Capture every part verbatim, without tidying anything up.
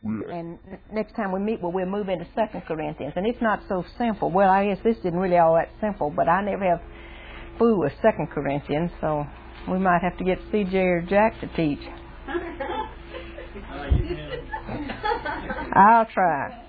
And next time we meet, well, we'll move into Second Corinthians. And it's not so simple. Well, I guess this isn't really all that simple, but I never have fooled with Second Corinthians, so we might have to get C J or Jack to teach. I'll try.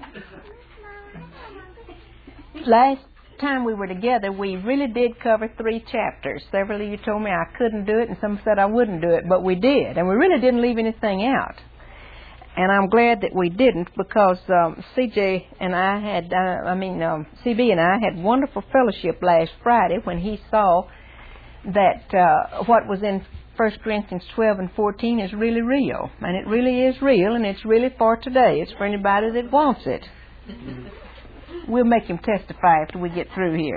Last time we were together, we really did cover three chapters. Several of you told me I couldn't do it, and some said I wouldn't do it, but we did. And we really didn't leave anything out. And I'm glad that we didn't, because um, C J and I had, uh, I mean, um, C B and I had wonderful fellowship last Friday when he saw that uh, what was in First Corinthians twelve and fourteen is really real. And it really is real, and it's really for today. It's for anybody that wants it. We'll make him testify after we get through here.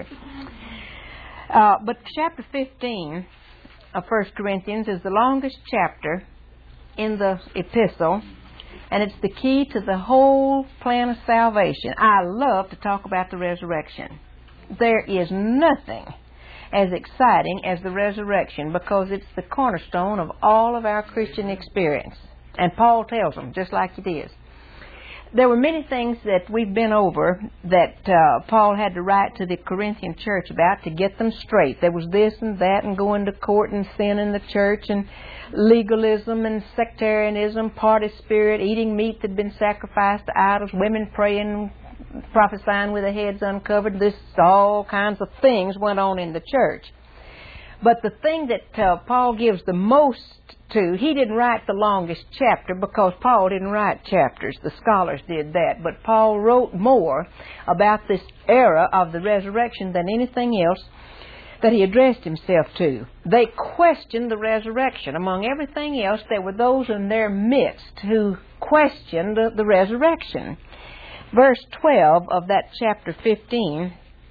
Uh, but chapter fifteen of First Corinthians is the longest chapter in the epistle. And it's the key to the whole plan of salvation. I love to talk about the resurrection. There is nothing as exciting as the resurrection, because it's the cornerstone of all of our Christian experience. And Paul tells them, just like it is. There were many things that we've been over that uh, Paul had to write to the Corinthian church about to get them straight. There was this and that, and going to court and sin in the church, and legalism and sectarianism, party spirit, eating meat that had been sacrificed to idols, women praying, prophesying with their heads uncovered. This, all kinds of things went on in the church. But the thing that uh, Paul gives the most to, he didn't write the longest chapter, because Paul didn't write chapters. The scholars did that. But Paul wrote more about this era of the resurrection than anything else that he addressed himself to. They questioned the resurrection. Among everything else, there were those in their midst who questioned the, the resurrection. Verse twelve of that chapter fifteen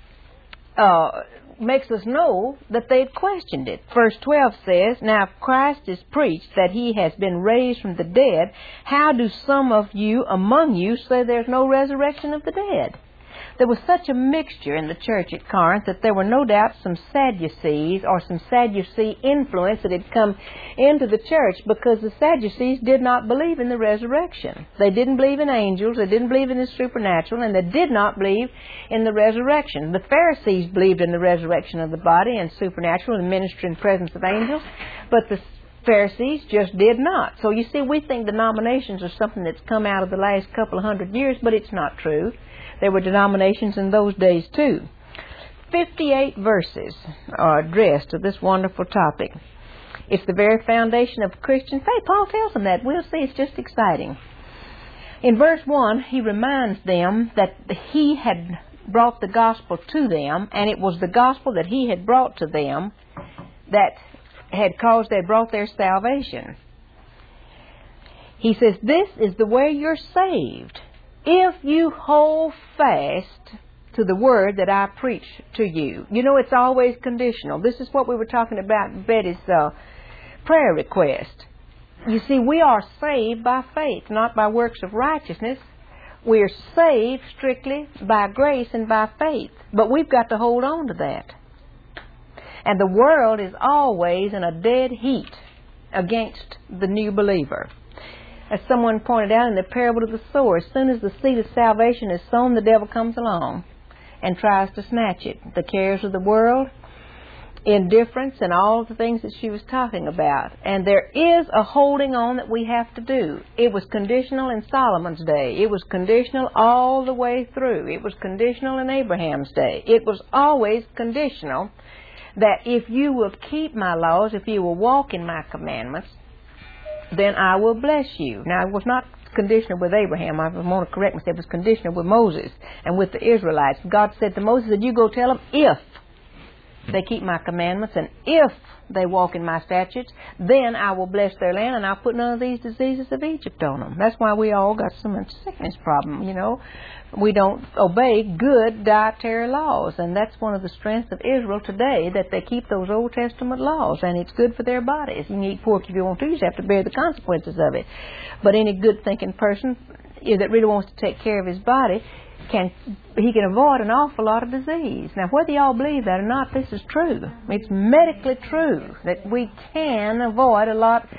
uh, makes us know that they'd questioned it. Verse twelve says, "Now if Christ is preached that he has been raised from the dead, how do some of you among you say there's no resurrection of the dead?" There was such a mixture in the church at Corinth that there were no doubt some Sadducees or some Sadducee influence that had come into the church, because the Sadducees did not believe in the resurrection. They didn't believe in angels, they didn't believe in the supernatural, and they did not believe in the resurrection. The Pharisees believed in the resurrection of the body and supernatural and ministry and presence of angels, but the Pharisees just did not. So you see, we think denominations are something that's come out of the last couple of hundred years, but it's not true. There were denominations in those days too. fifty-eight verses are addressed to this wonderful topic. It's the very foundation of Christian faith. Paul tells them that. We'll see. It's just exciting. In verse one, he reminds them that he had brought the gospel to them, and it was the gospel that he had brought to them that had caused, they brought their salvation. He says, "This is the way you're saved, if you hold fast to the word that I preach to you." You know, it's always conditional. This is what we were talking about in Betty's uh, prayer request. You see, we are saved by faith, not by works of righteousness. We are saved strictly by grace and by faith. But we've got to hold on to that. And the world is always in a dead heat against the new believer. As someone pointed out in the parable of the sower, as soon as the seed of salvation is sown, the devil comes along and tries to snatch it. The cares of the world, indifference, and all the things that she was talking about. And there is a holding on that we have to do. It was conditional in Solomon's day. It was conditional all the way through. It was conditional in Abraham's day. It was always conditional that if you will keep my laws, if you will walk in my commandments, then I will bless you. Now, it was not conditional with Abraham. I want to correct myself. It was conditional with Moses and with the Israelites. God said to Moses that you go tell them, if they keep my commandments and if they walk in my statutes, then I will bless their land and I'll put none of these diseases of Egypt on them. That's why we all got so much sickness problem, you know. We don't obey good dietary laws, and that's one of the strengths of Israel today, that they keep those Old Testament laws, and it's good for their bodies. You can eat pork if you want to, you just have to bear the consequences of it. But any good-thinking person that really wants to take care of his body, can he can avoid an awful lot of disease. Now, whether you all believe that or not, this is true. It's medically true that we can avoid a lot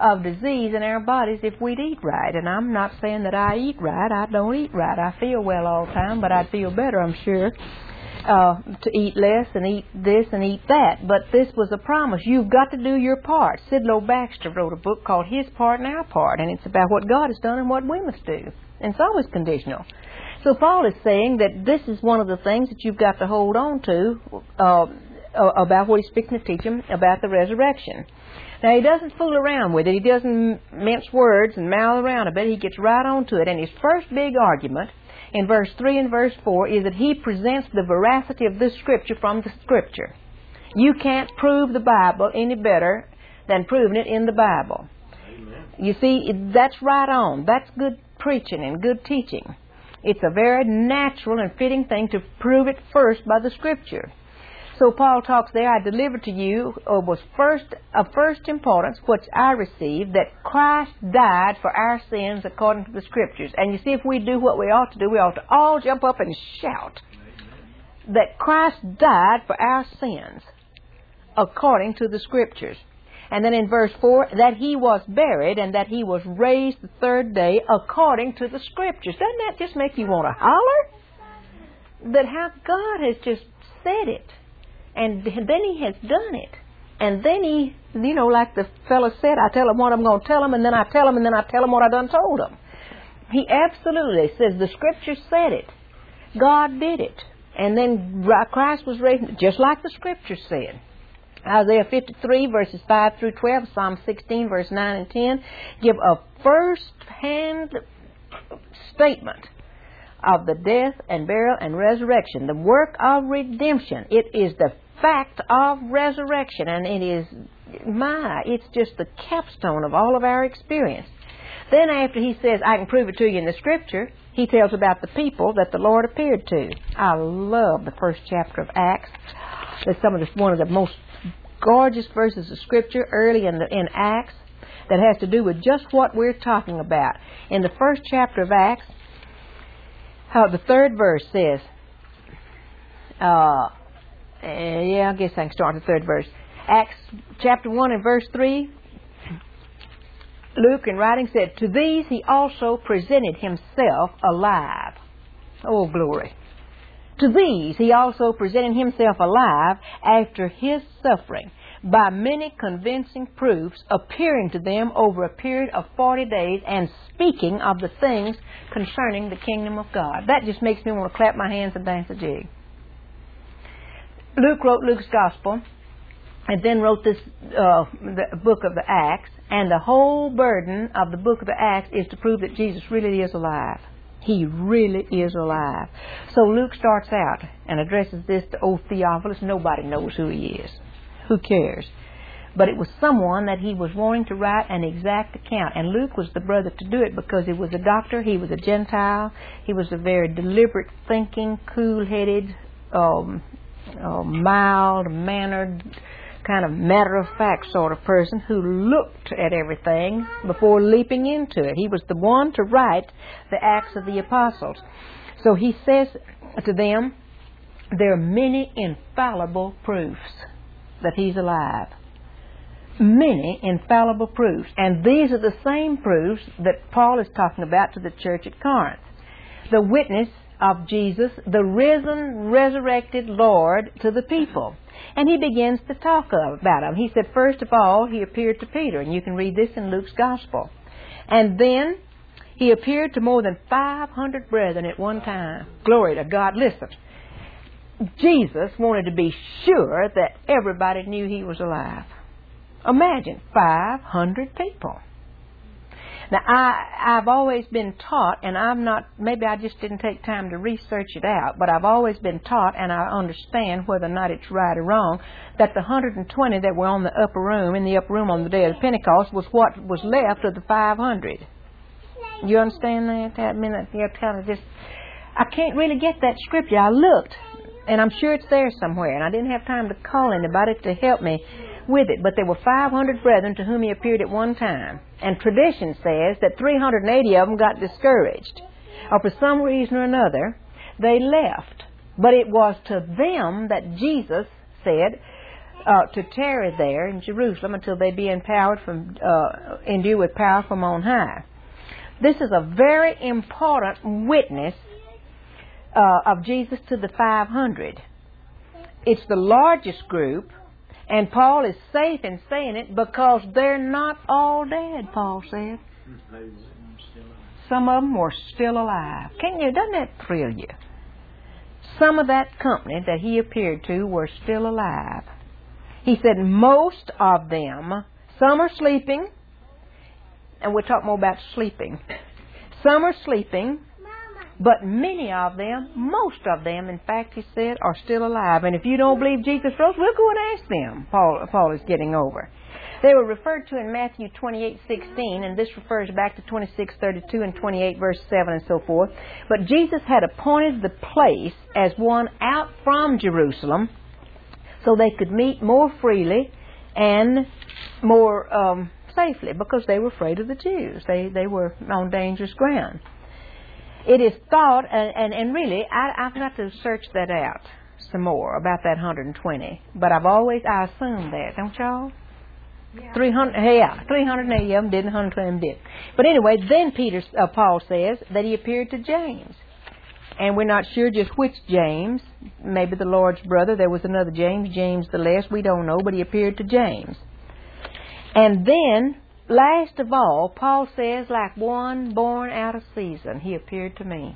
of disease in our bodies if we'd eat right. And I'm not saying that I eat right. I don't eat right. I feel well all the time, but I'd feel better, I'm sure, uh, to eat less and eat this and eat that. But this was a promise. You've got to do your part. Sidlow Baxter wrote a book called His Part and Our Part, and it's about what God has done and what we must do. And it's always conditional. So Paul is saying that this is one of the things that you've got to hold on to uh, about what he's speaking to teach them about the resurrection. Now, he doesn't fool around with it. He doesn't mince words and mouth around a bit. He gets right on to it. And his first big argument in verse three and verse four is that he presents the veracity of this Scripture from the Scripture. You can't prove the Bible any better than proving it in the Bible. Amen. You see, that's right on. That's good preaching and good teaching. It's a very natural and fitting thing to prove it first by the Scripture. So Paul talks there, I delivered to you, or was first of first importance, which I received, that Christ died for our sins according to the Scriptures. And you see, if we do what we ought to do, we ought to all jump up and shout that Christ died for our sins according to the Scriptures. And then in verse four, that he was buried and that he was raised the third day according to the Scriptures. Doesn't that just make you want to holler? That how God has just said it. And then he has done it. And then he, you know, like the fellow said, I tell him what I'm going to tell him, and then I tell him, and then I tell him what I done told him. He absolutely says the Scripture said it. God did it. And then Christ was raised, just like the Scripture said. Isaiah fifty-three, verses five through twelve, Psalm sixteen, verse nine and ten, give a first-hand statement of the death and burial and resurrection, the work of redemption. It is the fact of resurrection, and it is, my, it's just the capstone of all of our experience. Then after he says, I can prove it to you in the Scripture, he tells about the people that the Lord appeared to. I love the first chapter of Acts. It's some of the, one of the most gorgeous verses of Scripture early in, the, in Acts that has to do with just what we're talking about. In the first chapter of Acts, how the third verse says, uh, yeah, I guess I can start with the third verse. Acts chapter one and verse three, Luke in writing said, to these he also presented himself alive. Oh, glory. To these he also presented himself alive after his suffering, by many convincing proofs, appearing to them over a period of forty days, and speaking of the things concerning the kingdom of God. That just makes me want to clap my hands and dance a jig. Luke wrote Luke's Gospel, and then wrote this uh, the book of the Acts, and the whole burden of the book of the Acts is to prove that Jesus really is alive. He really is alive. So Luke starts out and addresses this to old Theophilus. Nobody knows who he is. Who cares? But it was someone that he was wanting to write an exact account. And Luke was the brother to do it because he was a doctor. He was a Gentile. He was a very deliberate thinking, cool-headed, um, uh, mild-mannered, kind of matter-of-fact sort of person who looked at everything before leaping into it. He was the one to write the Acts of the Apostles. So he says to them, there are many infallible proofs that he's alive. Many infallible proofs. And these are the same proofs that Paul is talking about to the church at Corinth. The witness of Jesus, the risen, resurrected Lord, to the people. And he begins to talk about him. He said, first of all, he appeared to Peter. And you can read this in Luke's Gospel. And then he appeared to more than five hundred brethren at one time. Glory to God. Listen. Jesus wanted to be sure that everybody knew he was alive. Imagine, five hundred people. Now, I, I've always been taught, and I'm not, maybe I just didn't take time to research it out, but I've always been taught, and I understand whether or not it's right or wrong, that the one hundred twenty that were on the upper room, in the upper room on the day of Pentecost, was what was left of the five hundred. You understand that? I mean, you kind of just, I can't really get that scripture. I looked, and I'm sure it's there somewhere, and I didn't have time to call anybody to help me with it. But there were five hundred brethren to whom he appeared at one time. And tradition says that three hundred eighty of them got discouraged. Or for some reason or another, they left. But it was to them that Jesus said, uh, to tarry there in Jerusalem until they be empowered from, uh, endued with power from on high. This is a very important witness uh, of Jesus to the five hundred. It's the largest group, and Paul is safe in saying it because they're not all dead, Paul said. Some of them were still alive. Can you, doesn't that thrill you? Some of that company that he appeared to were still alive. He said most of them, some are sleeping, and we'll talk more about sleeping. Some are sleeping, but many of them, most of them, in fact, he said, are still alive. And if you don't believe Jesus rose, we'll go and ask them, Paul, Paul is getting over. They were referred to in Matthew twenty-eight sixteen, and this refers back to twenty-six thirty-two and twenty-eight verse seven and so forth. But Jesus had appointed the place as one out from Jerusalem so they could meet more freely and more um, safely because they were afraid of the Jews. They, they were on dangerous ground. It is thought, and, and, and really, I, I've got to search that out some more about that one hundred twenty. But I've always, I assume that, don't y'all? Yeah. three hundred, yeah, three hundred eighty of them did, and one hundred twenty of them did. But anyway, then Peter, uh, Paul says that he appeared to James. And we're not sure just which James. Maybe the Lord's brother. There was another James, James the Less. We don't know, but he appeared to James. And then, last of all, Paul says, like one born out of season, he appeared to me.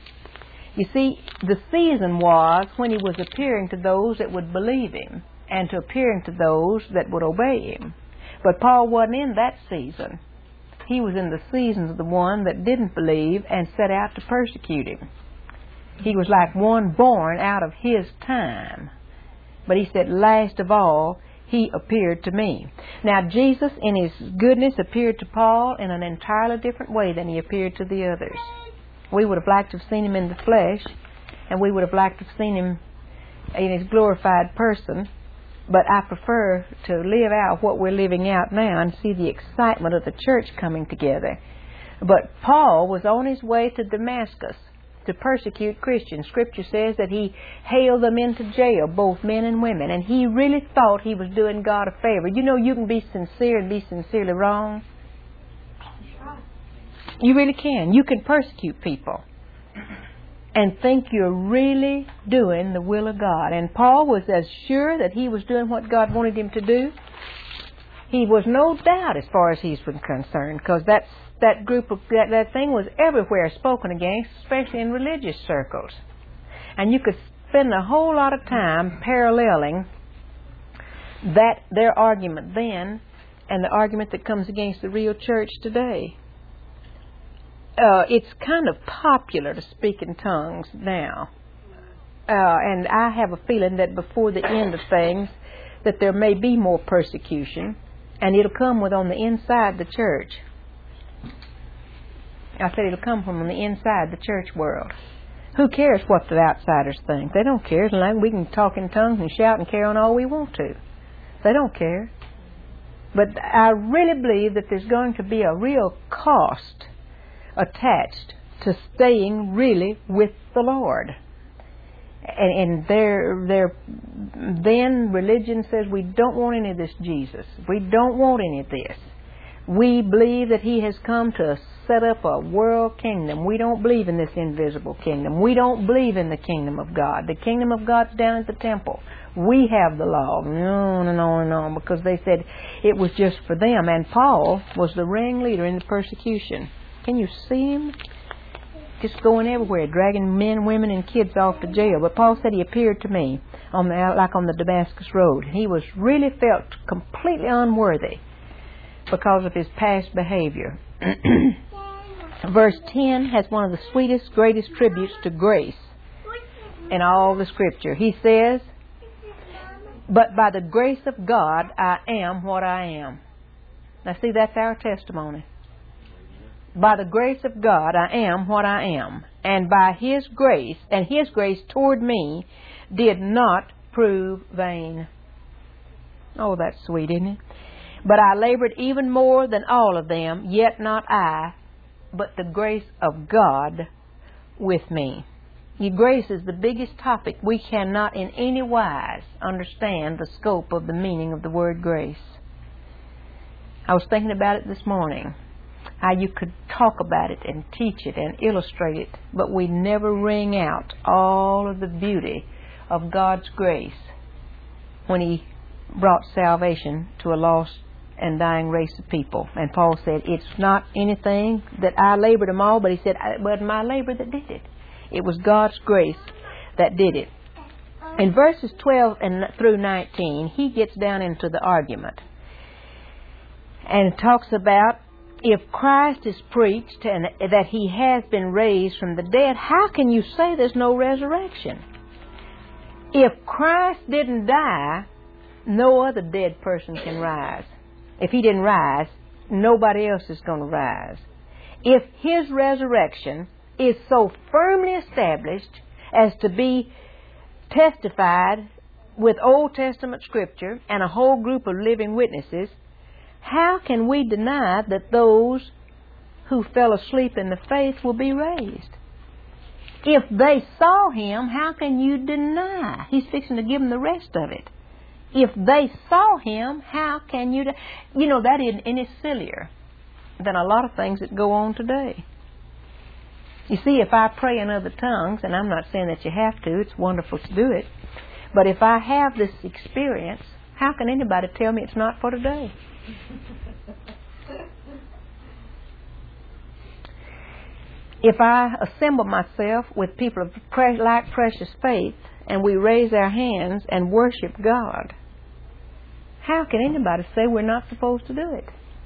You see, the season was when he was appearing to those that would believe him and to appearing to those that would obey him. But Paul wasn't in that season. He was in the season of the one that didn't believe and set out to persecute him. He was like one born out of his time. But he said, last of all, he appeared to me. Now, Jesus, in his goodness, appeared to Paul in an entirely different way than he appeared to the others. We would have liked to have seen him in the flesh, and we would have liked to have seen him in his glorified person. But I prefer to live out what we're living out now and see the excitement of the church coming together. But Paul was on his way to Damascus to persecute Christians. Scripture says that he hailed them into jail, both men and women, and he really thought he was doing God a favor. You know, you can be sincere and be sincerely wrong. You really can. You can persecute people and think you're really doing the will of God. And Paul was as sure that he was doing what God wanted him to do. He was no doubt as far as he's concerned, because that's that group of that, that thing was everywhere spoken against, especially in religious circles. And you could spend a whole lot of time paralleling that their argument then and the argument that comes against the real church today. Uh, it's kind of popular to speak in tongues now. Uh, and I have a feeling that before the end of things that there may be more persecution, and it'll come with on the inside the church. I said it'll come from on the inside the church world. Who cares what the outsiders think? They don't care. We can talk in tongues and shout and carry on all we want to. They don't care. But I really believe that there's going to be a real cost attached to staying really with the Lord. And, and their, their, then religion says we don't want any of this Jesus. We don't want any of this. We believe that he has come to set up a world kingdom. We don't believe in this invisible kingdom. We don't believe in the kingdom of God. The kingdom of God's down at the temple. We have the law. No, no, no, no, because they said it was just for them. And Paul was the ringleader in the persecution. Can you see him? Just going everywhere, dragging men, women, and kids off to jail. But Paul said he appeared to me, on the, like on the Damascus Road. He was really felt completely unworthy because of his past behavior. Verse ten has one of the sweetest, greatest tributes to grace in all the Scripture. He says, but by the grace of God, I am what I am. Now see, that's our testimony. By the grace of God, I am what I am. And by His grace, and His grace toward me, did not prove vain. Oh, that's sweet, isn't it? But I labored even more than all of them, yet not I, but the grace of God with me. Grace is the biggest topic. We cannot in any wise understand the scope of the meaning of the word grace. I was thinking about it this morning, how you could talk about it and teach it and illustrate it, but we never wring out all of the beauty of God's grace when He brought salvation to a lost and dying race of people. And Paul said, it's not anything that I labored them all, but he said, it wasn't my labor that did it. It was God's grace that did it. In verses twelve and through nineteen, he gets down into the argument and talks about, if Christ is preached and that He has been raised from the dead, how can you say there's no resurrection? If Christ didn't die, no other dead person can rise. If He didn't rise, nobody else is going to rise. If His resurrection is so firmly established as to be testified with Old Testament Scripture and a whole group of living witnesses, how can we deny that those who fell asleep in the faith will be raised? If they saw Him, how can you deny? He's fixing to give them the rest of it. If they saw Him, how can you... De- you know, that isn't any sillier than a lot of things that go on today. You see, if I pray in other tongues, and I'm not saying that you have to, it's wonderful to do it, but if I have this experience, how can anybody tell me it's not for today? If I assemble myself with people of pre- like precious faith, and we raise our hands and worship God, how can anybody say we're not supposed to do it?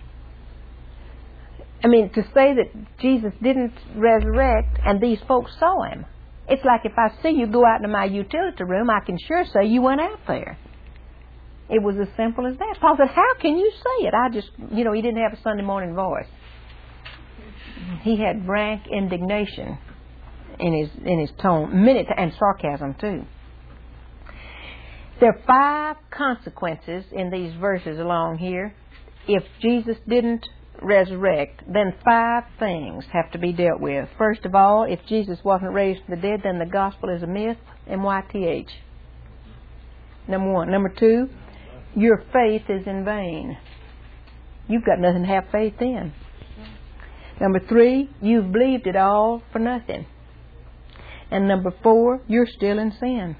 I mean, to say that Jesus didn't resurrect and these folks saw Him, it's like if I see you go out into my utility room, I can sure say you went out there. It was as simple as that. Paul said, how can you say it? I just, you know, he didn't have a Sunday morning voice. He had rank indignation in his in his tone, minute and sarcasm too. There are five consequences in these verses along here. If Jesus didn't resurrect, then five things have to be dealt with. First of all, if Jesus wasn't raised from the dead, then the gospel is a myth, M Y T H. Number one. Number two, your faith is in vain. You've got nothing to have faith in. Number three, you've believed it all for nothing. And number four, you're still in sin.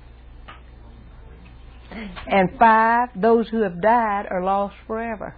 And five, those who have died are lost forever.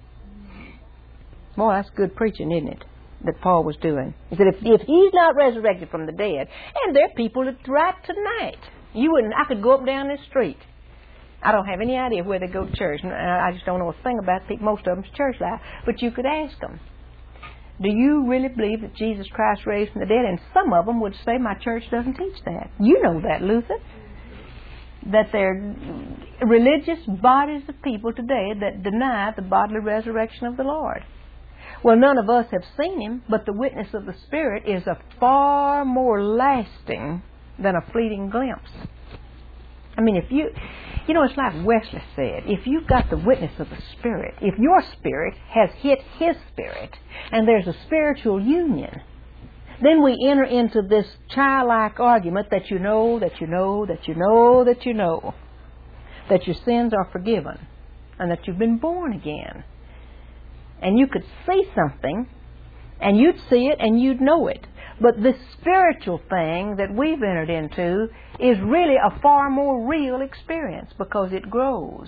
Boy, that's good preaching, isn't it, that Paul was doing. He said, if, if he's not resurrected from the dead, and there are people that right tonight, you wouldn't, I could go up down this street. I don't have any idea where they go to church. I just don't know a thing about people, most of them's church life. But you could ask them, do you really believe that Jesus Christ raised from the dead? And some of them would say, my church doesn't teach that. You know that, Luther. That there are religious bodies of people today that deny the bodily resurrection of the Lord. Well, none of us have seen Him, but the witness of the Spirit is a far more lasting than a fleeting glimpse. I mean, if you, you know, it's like Wesley said, if you've got the witness of the Spirit, if your spirit has hit His spirit, and there's a spiritual union, then we enter into this childlike argument that you know, that you know, that you know, that you know, that your sins are forgiven, and that you've been born again. And you could see something, and you'd see it, and you'd know it. But this spiritual thing that we've entered into is really a far more real experience, because it grows,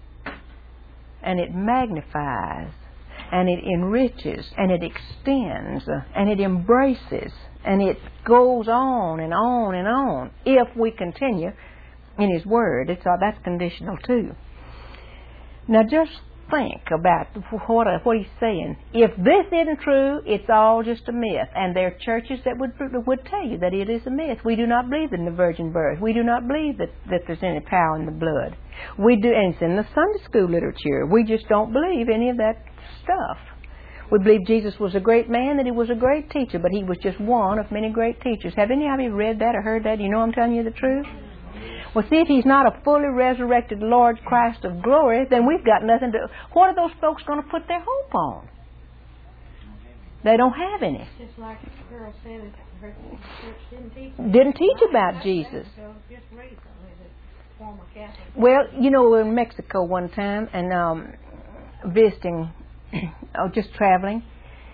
and it magnifies, and it enriches, and it extends, and it embraces, and it goes on and on and on if we continue in His Word. It's all, that's conditional too. Now just think about what, what he's saying. If this isn't true, it's all just a myth. And there are churches that would would tell you that it is a myth. We do not believe in the virgin birth. We do not believe that, that there's any power in the blood. We do, and it's in the Sunday school literature. We just don't believe any of that stuff. We believe Jesus was a great man, that He was a great teacher, but He was just one of many great teachers. Have any of you read that or heard that? You know I'm telling you the truth? Well, see, if He's not a fully resurrected Lord Christ of glory, then we've got nothing to... What are those folks going to put their hope on? They don't have any. Just like the girl said, her church didn't teach. Didn't teach about Jesus. Just recently, the former Catholic. Well, you know, we were in Mexico one time and um, visiting, oh, just traveling,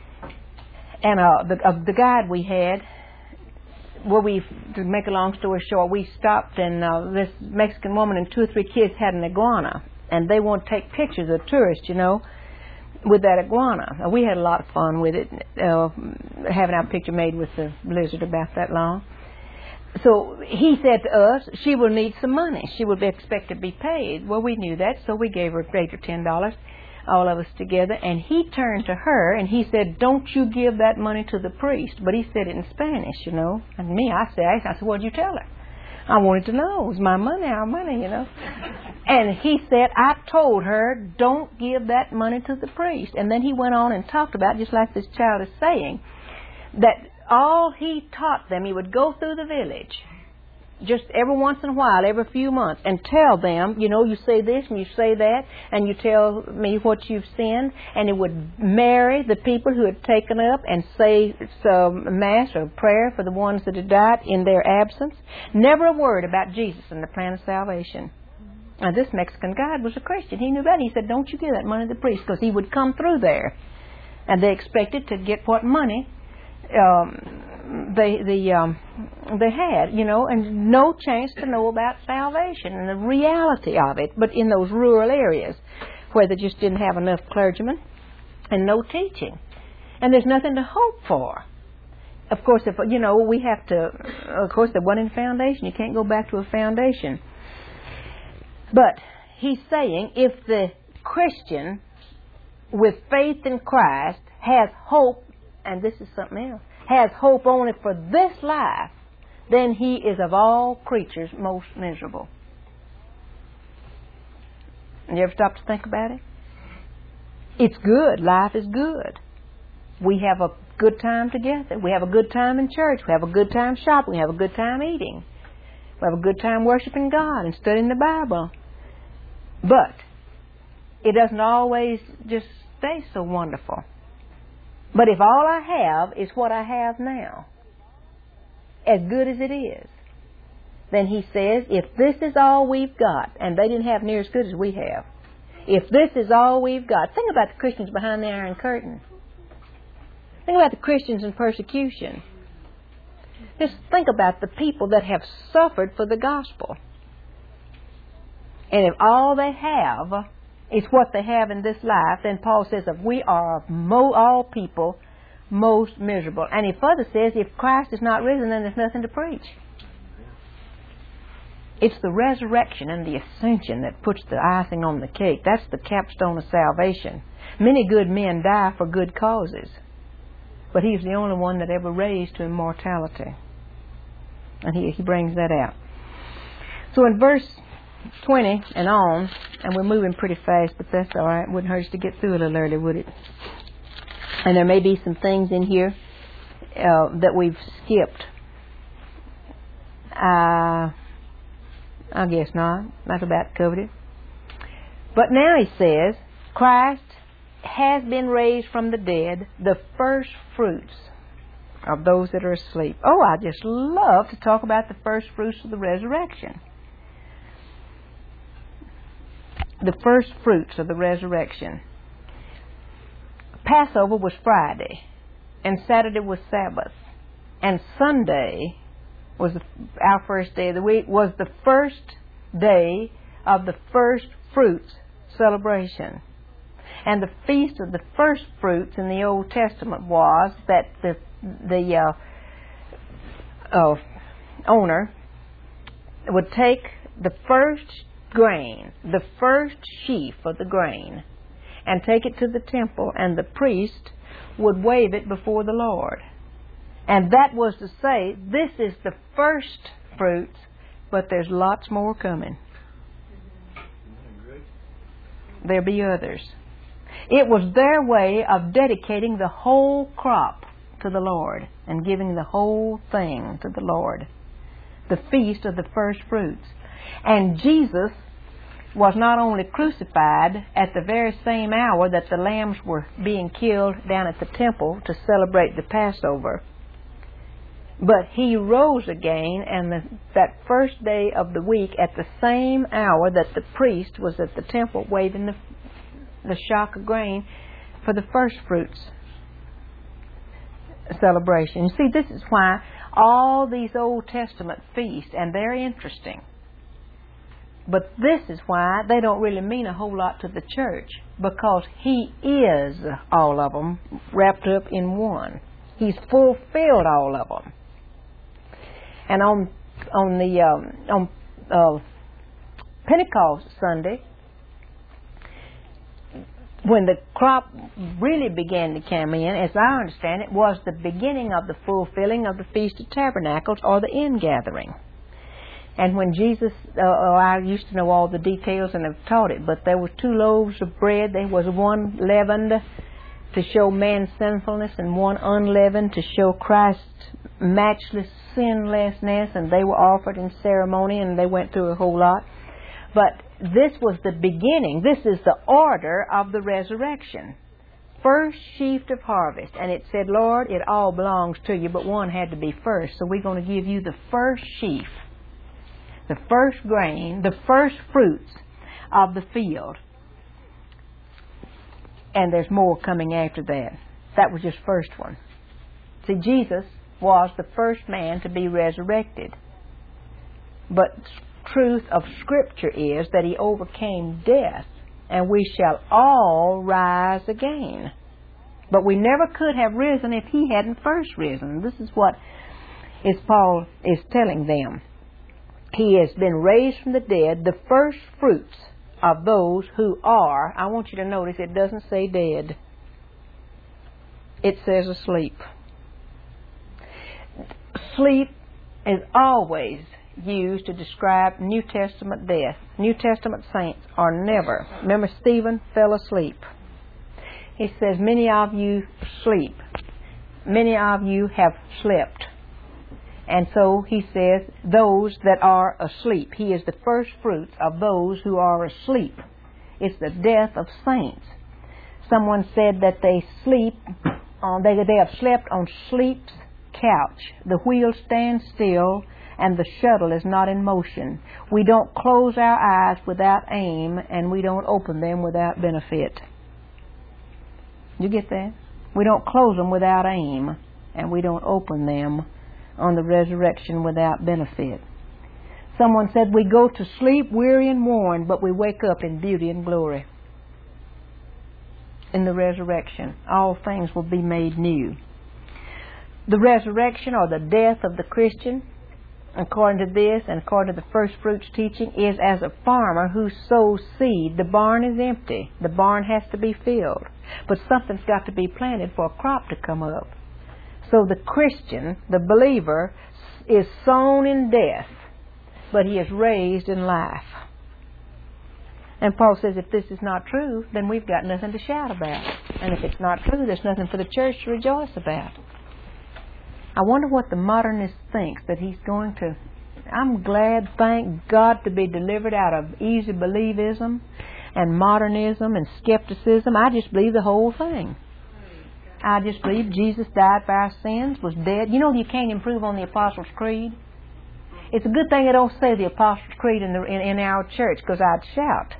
and uh, the uh, the guide we had. Well, we, to make a long story short, we stopped and uh, this Mexican woman and two or three kids had an iguana, and they want to take pictures of tourists, you know, with that iguana. Uh, we had a lot of fun with it, uh, having our picture made with the lizard about that long. So he said to us, she will need some money. She will be expected to be paid. Well, we knew that, so we gave her eight or ten dollars. All of us together, and he turned to her and he said, "Don't you give that money to the priest." But he said it in Spanish, you know. And me, I said, I said, "What'd you tell her?" I wanted to know. It was my money, our money, you know. And he said, "I told her, don't give that money to the priest." And then he went on and talked about, just like this child is saying, that all he taught them, he would go through the village, just every once in a while, every few months, and tell them, you know, you say this and you say that, and you tell me what you've sinned, and it would marry the people who had taken up and say some mass or prayer for the ones that had died in their absence. Never a word about Jesus and the plan of salvation. Now, this Mexican guide was a Christian. He knew that. He said, "Don't you give that money to the priest," because he would come through there, and they expected to get what money um, they the um, they had, you know, and no chance to know about salvation and the reality of it. But in those rural areas where they just didn't have enough clergymen and no teaching, and there's nothing to hope for. Of course, if you know, we have to. Of course, there wasn't a foundation. You can't go back to a foundation. But he's saying if the Christian with faith in Christ has hope, and this is something else, has hope only for this life, then he is of all creatures most miserable. You ever stop to think about it? It's good. Life is good. We have a good time together. We have a good time in church. We have a good time shopping. We have a good time eating. We have a good time worshiping God and studying the Bible. But it doesn't always just stay so wonderful. But if all I have is what I have now, as good as it is, then he says, if this is all we've got, and they didn't have near as good as we have, if this is all we've got, think about the Christians behind the Iron Curtain. Think about the Christians in persecution. Just think about the people that have suffered for the gospel. And if all they have is what they have in this life, then Paul says that we are of mo- all people most miserable. And he further says, if Christ is not risen, then there's nothing to preach. It's the resurrection and the ascension that puts the icing on the cake. That's the capstone of salvation. Many good men die for good causes, but he's the only one that ever raised to immortality. And he, he brings that out. So in verse twenty and on, and we're moving pretty fast, but that's all right. It wouldn't hurt us to get through a little early, would it? And there may be some things in here uh, that we've skipped. Uh, I guess not. That's about covered it. But now he says, Christ has been raised from the dead, the first fruits of those that are asleep. Oh, I just love to talk about the first fruits of the resurrection. The first fruits of the resurrection. Passover was Friday, and Saturday was Sabbath, and Sunday was the, our first day of the week, was the first day of the first fruits celebration. And the feast of the first fruits in the Old Testament was that the the uh, uh, owner would take the first grain, the first sheaf of the grain, and take it to the temple, and the priest would wave it before the Lord. And that was to say, this is the first fruits, but there's lots more coming. There'll be others. It was their way of dedicating the whole crop to the Lord and giving the whole thing to the Lord. The feast of the first fruits. And Jesus was not only crucified at the very same hour that the lambs were being killed down at the temple to celebrate the Passover, but he rose again, and the, that first day of the week at the same hour that the priest was at the temple waving the, the shock of grain for the first fruits celebration. You see, this is why all these Old Testament feasts, and they're interesting, but this is why they don't really mean a whole lot to the church, because He is all of them wrapped up in one. He's fulfilled all of them. And on on the um, on uh, Pentecost Sunday, when the crop really began to come in, as I understand it, was the beginning of the fulfilling of the Feast of Tabernacles, or the ingathering. And when Jesus, uh, oh, I used to know all the details and have taught it, but there were two loaves of bread. There was one leavened to show man's sinfulness, and one unleavened to show Christ's matchless sinlessness, and they were offered in ceremony, and they went through a whole lot. But this was the beginning. This is the order of the resurrection. First sheaf of harvest. And it said, Lord, it all belongs to you, but one had to be first. So we're going to give you the first sheaf, the first grain, the first fruits of the field. And there's more coming after that. That was just first one. See, Jesus was the first man to be resurrected. But truth of Scripture is that He overcame death, and we shall all rise again. But we never could have risen if He hadn't first risen. This is what is Paul is telling them. He has been raised from the dead, the first fruits of those who are, I want you to notice it doesn't say dead. It says asleep. Sleep is always used to describe New Testament death. New Testament saints are never. Remember, Stephen fell asleep. He says, many of you sleep. Many of you have slept. And so he says, those that are asleep. He is the first fruits of those who are asleep. It's the death of saints. Someone said that they sleep, on, they, they have slept on sleep's couch. The wheel stands still, and the shuttle is not in motion. We don't close our eyes without aim, and we don't open them without benefit. You get that? We don't close them without aim, and we don't open them on the resurrection without benefit. Someone said we go to sleep weary and worn, but we wake up in beauty and glory. In the resurrection, all things will be made new. The resurrection, or the death of the Christian, according to this and according to the first fruits teaching, is as a farmer who sows seed. The barn is empty. The barn has to be filled. But something's got to be planted for a crop to come up. So the Christian, the believer, is sown in death, but he is raised in life. And Paul says if this is not true, then we've got nothing to shout about. And if it's not true, there's nothing for the church to rejoice about. I wonder what the modernist thinks, that he's going to... I'm glad, thank God, to be delivered out of easy believism and modernism and skepticism. I just believe the whole thing. I just believe Jesus died for our sins, was dead. You know you can't improve on the Apostles' Creed. It's a good thing they don't say the Apostles' Creed in, the, in, in our church, because I'd shout.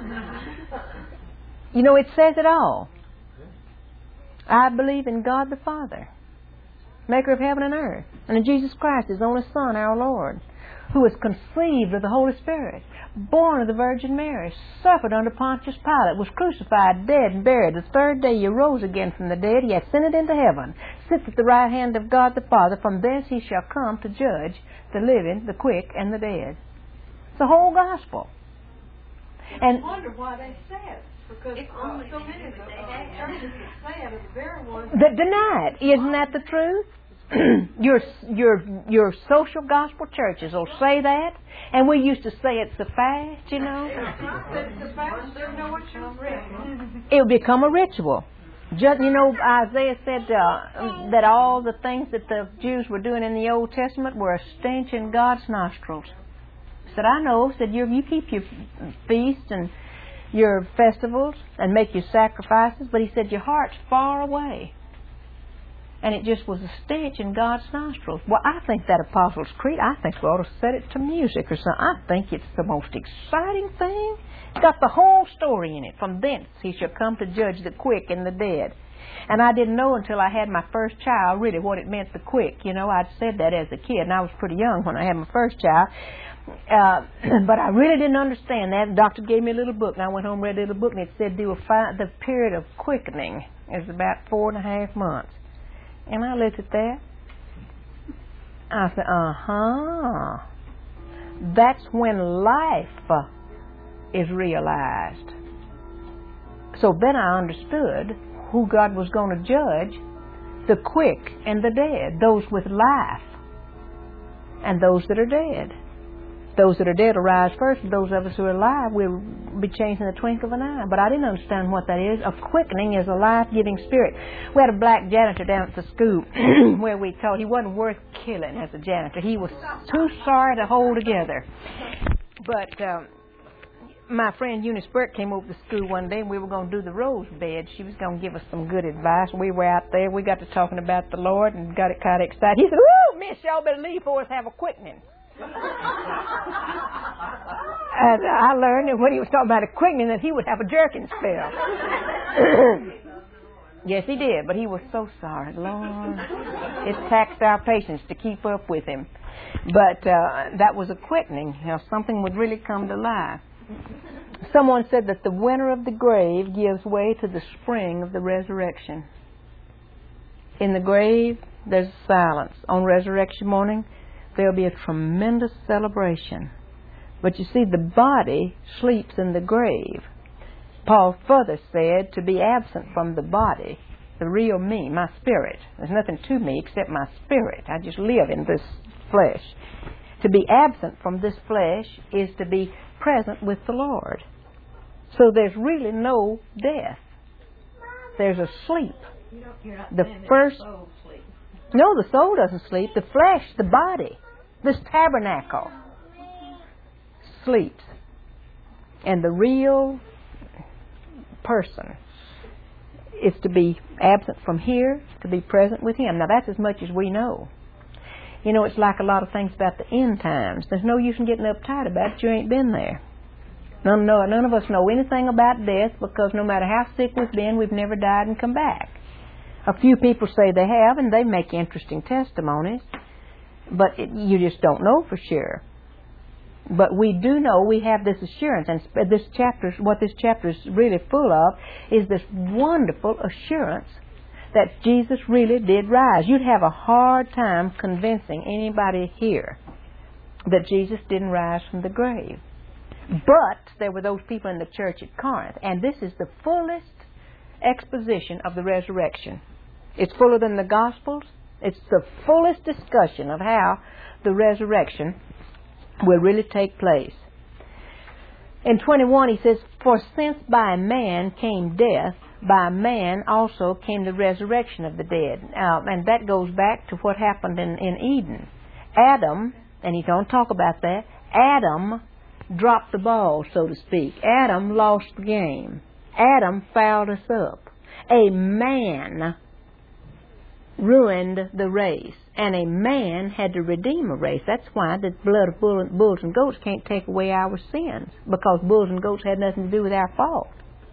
You know, it says it all. I believe in God the Father, maker of heaven and earth, and in Jesus Christ, His only Son, our Lord, who was conceived of the Holy Spirit, born of the Virgin Mary, suffered under Pontius Pilate, was crucified, dead, and buried. The third day He arose again from the dead. He ascended into heaven, sits at the right hand of God the Father. From thence He shall come to judge the living, the quick, and the dead. It's the whole gospel. And I wonder why they say it. Because it's only so many of the uh, churches that say it are the very ones that deny it. Isn't that the truth? your your your social gospel churches will say that, and we used to say it so fast, you know. It would become a ritual. Just, you know, Isaiah said uh, that all the things that the Jews were doing in the Old Testament were a stench in God's nostrils. Said, I know. Said, you, you keep your feast and your festivals and make your sacrifices, but he said, your heart's far away. And it just was a stench in God's nostrils. Well, I think that Apostles' Creed, I think we ought to set it to music or something. I think it's the most exciting thing. It's got the whole story in it. From thence he shall come to judge the quick and the dead. And I didn't know until I had my first child really what it meant, the quick. You know, I'd said that as a kid, and I was pretty young when I had my first child. Uh, but I really didn't understand that. The doctor gave me a little book, and I went home and read a little book, and it said do a fi- the period of quickening is about four and a half months. And I looked at that. I said, uh-huh. That's when life uh, is realized. So then I understood who God was going to judge, the quick and the dead, those with life and those that are dead. Those that are dead will rise first, and those of us who are alive will be changed in the twinkle of an eye. But I didn't understand what that is. A quickening is a life-giving spirit. We had a black janitor down at the school where we taught. He wasn't worth killing as a janitor. He was too sorry to hold together. But um, my friend Eunice Burke came over to school one day, and we were going to do the rose bed. She was going to give us some good advice. We were out there. We got to talking about the Lord and got it kind of excited. He said, "Woo, Miss, y'all better leave for us have a quickening." And I learned that when he was talking about a quickening that he would have a jerking spell. Yes, he did, but he was so sorry. Lord, it taxed our patience to keep up with him. But uh, that was a quickening. You know, something would really come to life. Someone said that the winter of the grave gives way to the spring of the resurrection. In the grave, there's silence. On resurrection morning, there'll be a tremendous celebration. But you see, the body sleeps in the grave. Paul further said to be absent from the body, the real me, my spirit. There's nothing to me except my spirit. I just live in this flesh. To be absent from this flesh is to be present with the Lord. So there's really no death. There's a sleep. You don't, you're not the first. The soul sleep. No, the soul doesn't sleep. The flesh, the body, this tabernacle sleeps. And the real person is to be absent from here, to be present with Him. Now, that's as much as we know. You know, it's like a lot of things about the end times. There's no use in getting uptight about it. You ain't been there. None, no, none of us know anything about death because no matter how sick we've been, we've never died and come back. A few people say they have, and they make interesting testimonies, but it, you just don't know for sure. But we do know we have this assurance, and this chapter, what this chapter is really full of, is this wonderful assurance that Jesus really did rise. You'd have a hard time convincing anybody here that Jesus didn't rise from the grave. But there were those people in the church at Corinth, and this is the fullest exposition of the resurrection. It's fuller than the Gospels. It's the fullest discussion of how the resurrection will really take place. In twenty-one, he says, "For since by a man came death, by a man also came the resurrection of the dead." Uh, and that goes back to what happened in, in Eden. Adam, and he's going to talk about that, Adam dropped the ball, so to speak. Adam lost the game. Adam fouled us up. A man ruined the race, and a man had to redeem a race. That's why the blood of bull, bulls and goats can't take away our sins, because bulls and goats had nothing to do with our fault.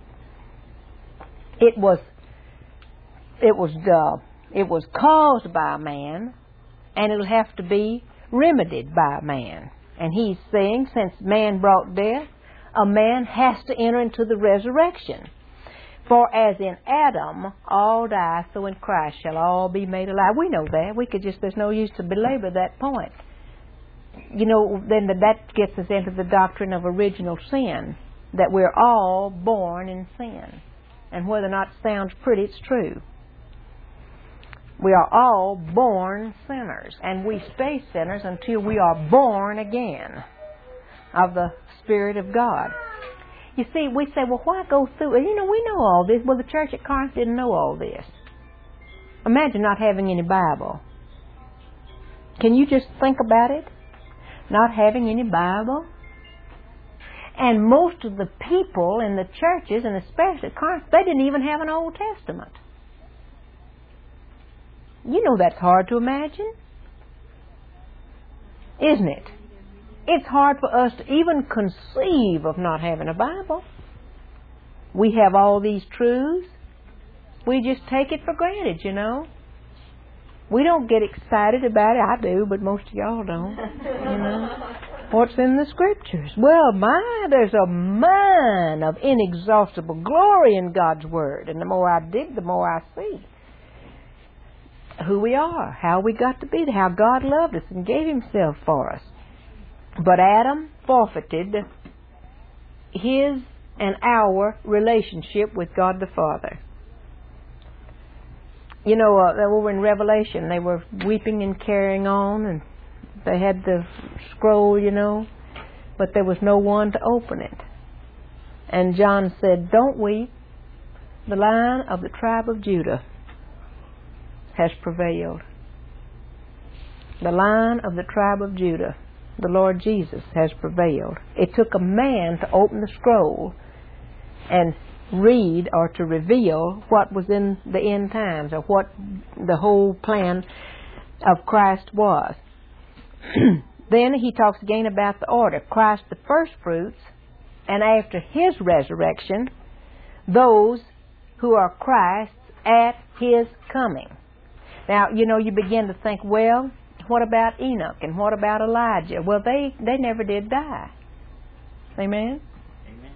It was, it was, uh, it was caused by a man, and it'll have to be remedied by a man. And he's saying, since man brought death, a man has to enter into the resurrection. For as in Adam all die, so in Christ shall all be made alive. We know that. We could just, there's no use to belabor that point. You know, then that gets us into the doctrine of original sin, that we're all born in sin. And whether or not it sounds pretty, it's true. We are all born sinners, and we stay sinners until we are born again of the Spirit of God. You see, we say, well, why go through it? You know, we know all this. Well, the church at Corinth didn't know all this. Imagine not having any Bible. Can you just think about it? not having any Bible. And most of the people in the churches, and especially Corinth, they didn't even have an Old Testament. You know that's hard to imagine, isn't it? It's hard for us to even conceive of not having a Bible. We have all these truths. We just take it for granted, you know. We don't get excited about it. I do, but most of y'all don't. You know. What's in the Scriptures? Well, my, there's a mine of inexhaustible glory in God's Word. And the more I dig, the more I see who we are, how we got to be, how God loved us and gave Himself for us. But Adam forfeited his and our relationship with God the Father. You know, uh, over in Revelation, they were weeping and carrying on, and they had the scroll, you know, but there was no one to open it. And John said, "Don't weep. The Lion of the tribe of Judah has prevailed. The Lion of the tribe of Judah, the Lord Jesus, has prevailed." It took a man to open the scroll and read or to reveal what was in the end times, or what the whole plan of Christ was. Then he talks again about the order. Christ the first fruits, and after His resurrection, those who are Christ's at His coming. Now, you know, you begin to think, well, what about Enoch and what about Elijah? Well, they, they never did die. Amen? Amen.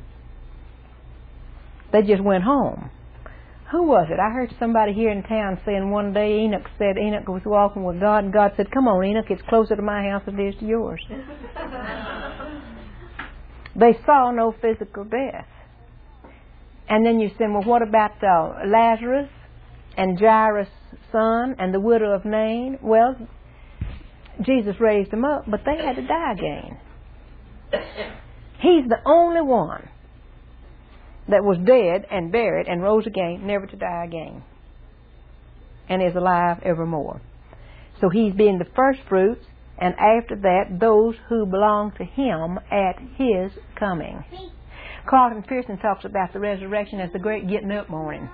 They just went home. Who was it? I heard somebody here in town saying one day Enoch said Enoch was walking with God, and God said, "Come on, Enoch, it's closer to my house than it is to yours." They saw no physical death. And then you say, well, what about uh, Lazarus and Jairus' son and the widow of Nain? Well, Jesus raised them up, but they had to die again. He's the only one that was dead and buried and rose again, never to die again, and is alive evermore. So He's being the first fruits, and after that, those who belong to Him at His coming. Carlton Pearson talks about the resurrection as the great getting up morning.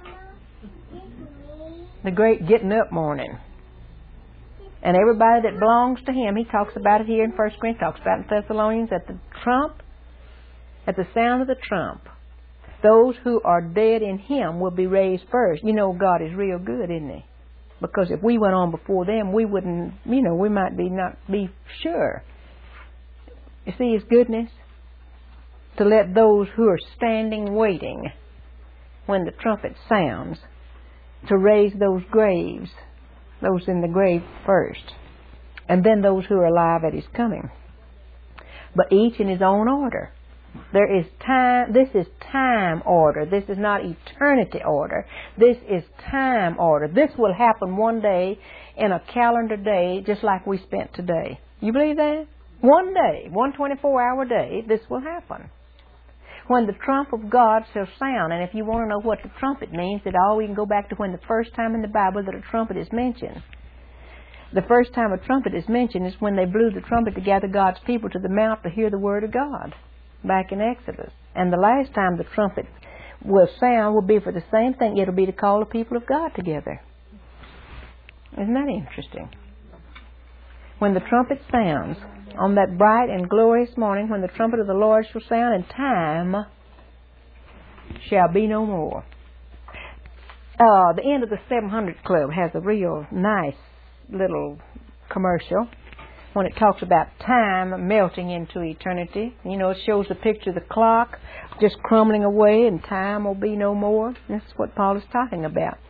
The great getting up morning. And everybody that belongs to Him, he talks about it here in First Corinthians, talks about it in Thessalonians, at the trump, at the sound of the trump, those who are dead in Him will be raised first. You know, God is real good, isn't He? Because if we went on before them, we wouldn't, you know, we might be not be sure. You see His goodness? To let those who are standing waiting when the trumpet sounds, to raise those graves, those in the grave first, and then those who are alive at His coming. But each in his own order. There is time, this is time order. This is not eternity order. This is time order. This will happen one day in a calendar day just like we spent today. You believe that? One day, one twenty-four hour day, this will happen. When the trump of God shall sound, and if you want to know what the trumpet means, it all we can go back to when the first time in the Bible that a trumpet is mentioned. The first time a trumpet is mentioned is when they blew the trumpet to gather God's people to the mount to hear the word of God, back in Exodus. And the last time the trumpet will sound will be for the same thing. It'll be to call the people of God together. Isn't that interesting? When the trumpet sounds, on that bright and glorious morning, when the trumpet of the Lord shall sound, and time shall be no more. Uh, the end of the seven hundred Club has a real nice little commercial when it talks about time melting into eternity. You know, it shows the picture of the clock just crumbling away, and time will be no more. This is what Paul is talking about.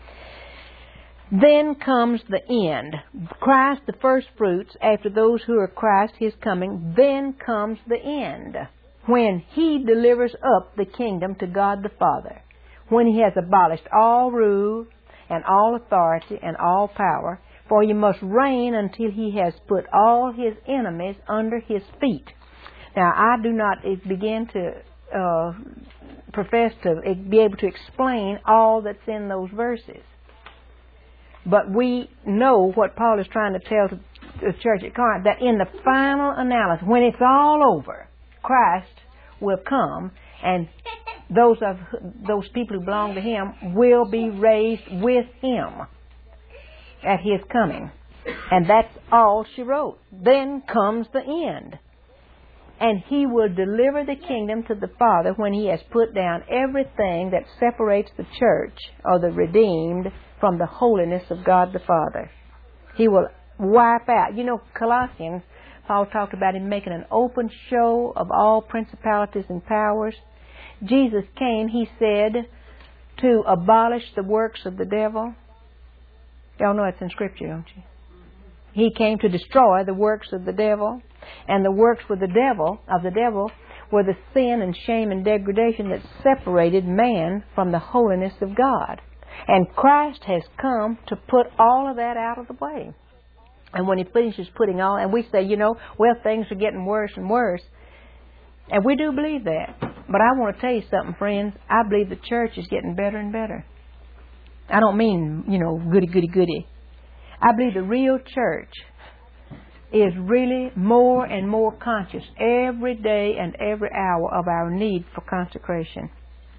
Then comes the end. Christ, the first fruits, after those who are Christ, His coming. Then comes the end, when He delivers up the kingdom to God the Father, when He has abolished all rule and all authority and all power. For He must reign until He has put all His enemies under His feet. Now, I do not begin to uh, profess to be able to explain all that's in those verses. But we know what Paul is trying to tell the church at Corinth, that in the final analysis, when it's all over, Christ will come, and those of those people who belong to Him will be raised with Him at His coming. And that's all she wrote. Then comes the end. And He will deliver the kingdom to the Father when He has put down everything that separates the church or the redeemed from the holiness of God the Father. He will wipe out. You know, Colossians, Paul talked about Him making an open show of all principalities and powers. Jesus came, He said, to abolish the works of the devil. Y'all know it's in Scripture, don't you? He came to destroy the works of the devil. And the works with the devil, of the devil, were the sin and shame and degradation that separated man from the holiness of God. And Christ has come to put all of that out of the way. And when He finishes putting all, and we say, you know, well, things are getting worse and worse. And we do believe that. But I want to tell you something, friends. I believe the church is getting better and better. I don't mean, you know, goody, goody, goody. I believe the real church is really more and more conscious every day and every hour of our need for consecration.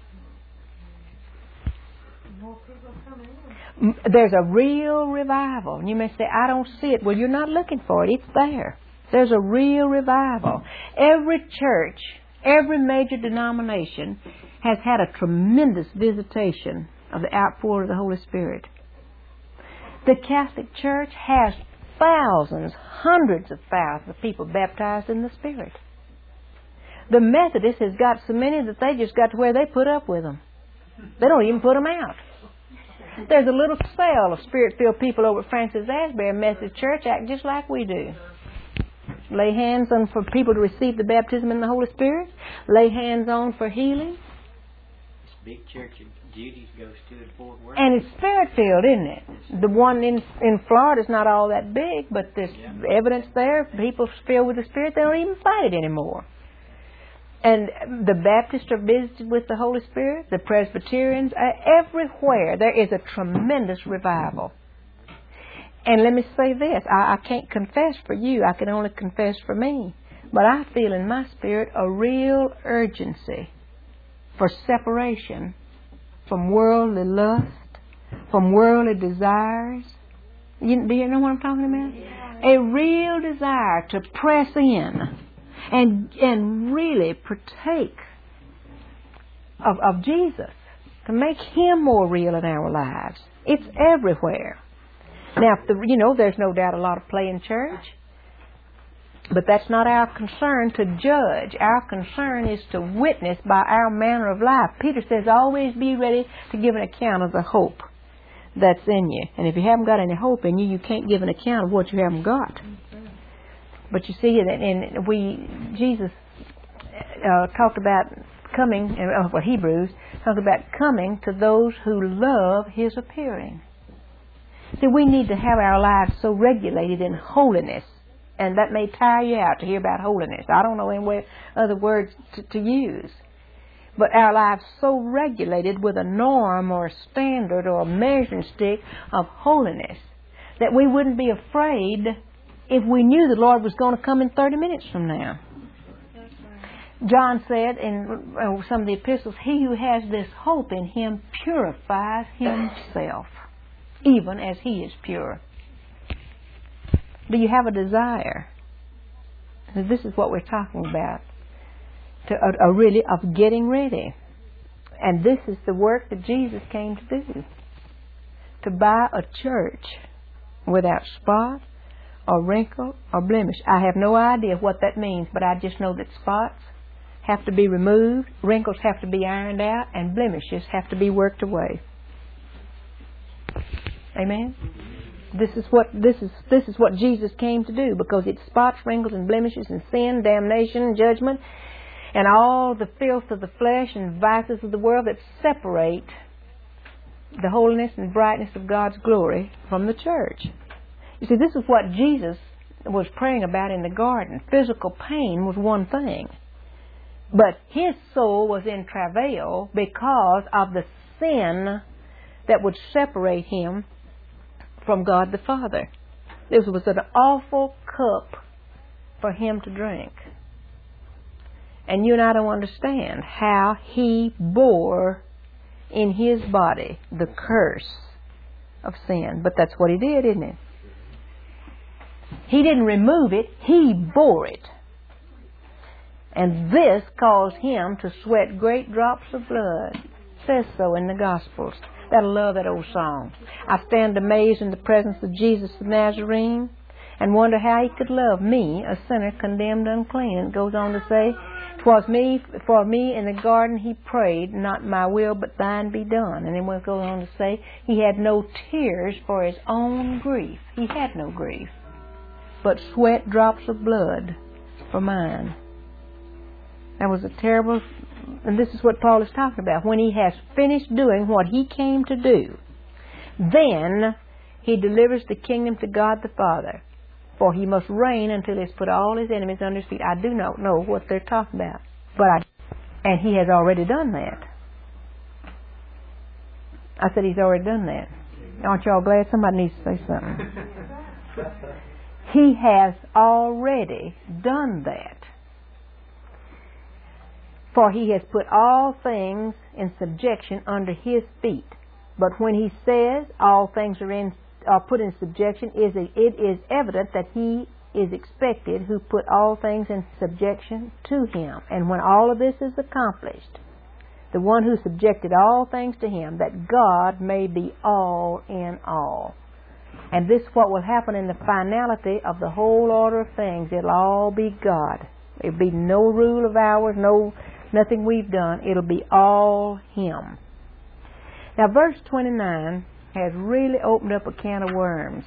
There's a real revival. And you may say, I don't see it. Well, you're not looking for it. It's there. There's a real revival. Every church, every major denomination has had a tremendous visitation of the outpour of the Holy Spirit. The Catholic Church has thousands, hundreds of thousands of people baptized in the Spirit. The Methodist has got so many that they just got to where they put up with them. They don't even put them out. There's a little cell of Spirit-filled people over at Francis Asbury Methodist Church act just like we do. Lay hands on for people to receive the baptism in the Holy Spirit. Lay hands on for healing. This big church in Judy's goes to in Fort Worth. And it's Spirit-filled, isn't it? The one in in Florida's not all that big, but there's yeah. evidence there. People filled with the Spirit, they don't even fight it anymore. And the Baptists are visited with the Holy Spirit. The Presbyterians, uh, everywhere there is a tremendous revival. And let me say this, I, I can't confess for you, I can only confess for me. But I feel in my spirit a real urgency for separation from worldly lust, from worldly desires. You, do you know what I'm talking about? Yeah. A real desire to press in and and really partake of, of Jesus, to make Him more real in our lives. It's everywhere. Now, if the, you know, there's no doubt a lot of play in church, but that's not our concern to judge. Our concern is to witness by our manner of life. Peter says, always be ready to give an account of the hope that's in you. And if you haven't got any hope in you, you can't give an account of what you haven't got. But you see, and we, Jesus uh, talked about coming, uh, well, Hebrews talked about coming to those who love His appearing. See, we need to have our lives so regulated in holiness. And that may tire you out to hear about holiness. I don't know any way, other words to, to use. But our lives so regulated with a norm or a standard or a measuring stick of holiness that we wouldn't be afraid if we knew the Lord was going to come in thirty minutes from now. John said in some of the epistles, he who has this hope in Him purifies himself, even as He is pure. Do you have a desire? This is what we're talking about. To, a, a really of getting ready. And this is the work that Jesus came to do. To buy a church without spot or wrinkle or blemish. I have no idea what that means, but I just know that spots have to be removed, wrinkles have to be ironed out, and blemishes have to be worked away. Amen? This is what this is this is what Jesus came to do, because it's spots, wrinkles, and blemishes, and sin, damnation, and judgment, and all the filth of the flesh and vices of the world that separate the holiness and brightness of God's glory from the church. You see, this is what Jesus was praying about in the garden. Physical pain was one thing, but His soul was in travail because of the sin that would separate Him from God the Father. This was an awful cup for him to drink. And you and I don't understand how he bore in his body the curse of sin. But that's what he did, isn't it? He didn't remove it, he bore it. And this caused him to sweat great drops of blood. It says so in the Gospels. I love that old song. I stand amazed in the presence of Jesus the Nazarene and wonder how he could love me, a sinner condemned unclean. And it goes on to say, "'Twas me, for me in the garden he prayed, not my will but thine be done." And then it goes on to say, he had no tears for his own grief. He had no grief, but sweat drops of blood for mine. That was a terrible, and this is what Paul is talking about. When he has finished doing what he came to do, then he delivers the kingdom to God the Father. For he must reign until he has put all his enemies under his feet. I do not know what they're talking about, but I, and he has already done that. I said he's already done that. Aren't y'all glad? Somebody needs to say something. He has already done that. For he has put all things in subjection under his feet. But when he says all things are in are put in subjection, is it, it is evident that he is expected who put all things in subjection to him. And when all of this is accomplished, the one who subjected all things to him, that God may be all in all. And this is what will happen in the finality of the whole order of things. It'll all be God. It'll be no rule of ours, no nothing we've done. It'll be all him. Now verse twenty-nine has really opened up a can of worms.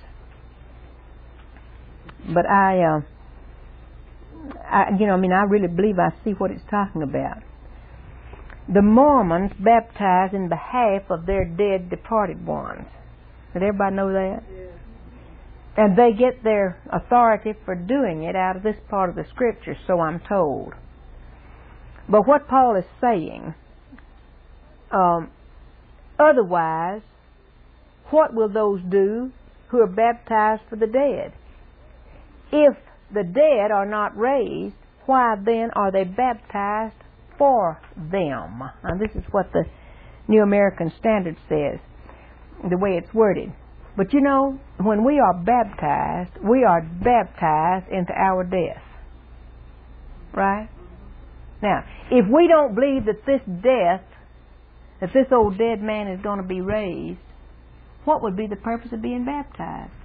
But I, uh, I, you know, I mean, I really believe I see what it's talking about. The Mormons baptize in behalf of their dead, departed ones. Did everybody know that? Yeah. And they get their authority for doing it out of this part of the Scripture, so I'm told. But what Paul is saying, um, otherwise, what will those do who are baptized for the dead? If the dead are not raised, why then are they baptized for them? Now this is what the New American Standard says, the way it's worded. But you know, when we are baptized, we are baptized into our death. Right? Now, if we don't believe that this death, that this old dead man is going to be raised, what would be the purpose of being baptized?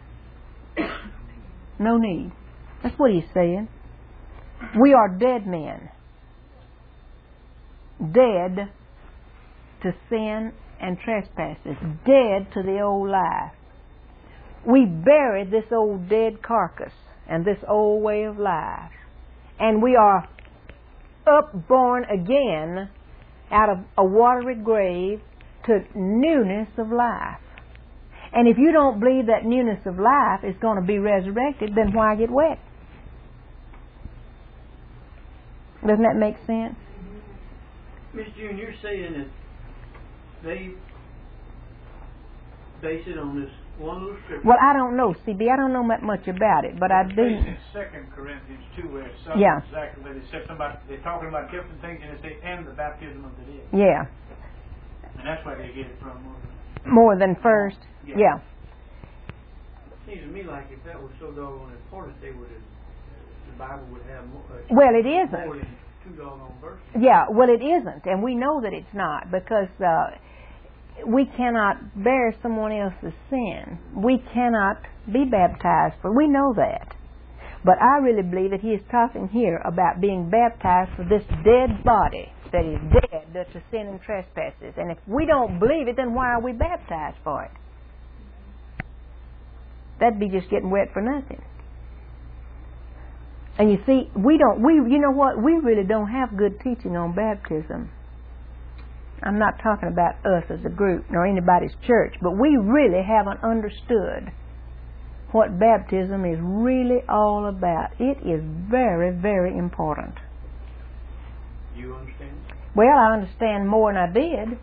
No need. That's what he's saying. We are dead men. Dead to sin and trespasses. Dead to the old life. We buried this old dead carcass and this old way of life. And we are upborn again out of a watery grave to newness of life. And if you don't believe that newness of life is going to be resurrected, then why get wet? Doesn't that make sense? Miss June, you're saying that they base it on this one little scripture. Well, I don't know, C B. I don't know that much about it, but I do. In Second Corinthians two, where it's something Yeah. exactly where they said somebody they're talking about different things, and they say and the baptism of the dead, Yeah. and that's where they get it from. More than first. Yeah. Yeah. It seems to me like if that was so doggone important, they would have, the Bible would have more, uh, Well, it more isn't. than two doggone verses. Yeah, well, it isn't, and we know that it's not, because uh, we cannot bear someone else's sin. We cannot be baptized for. We know that. But I really believe that he is talking here about being baptized for this dead body that is dead to sin and trespasses. And if we don't believe it, then why are we baptized for it? That'd be just getting wet for nothing. And you see, we don't, we, you know what, we really don't have good teaching on baptism. I'm not talking about us as a group, nor anybody's church, but we really haven't understood what baptism is really all about. It is very, very important. You understand? Well, I understand more than I did.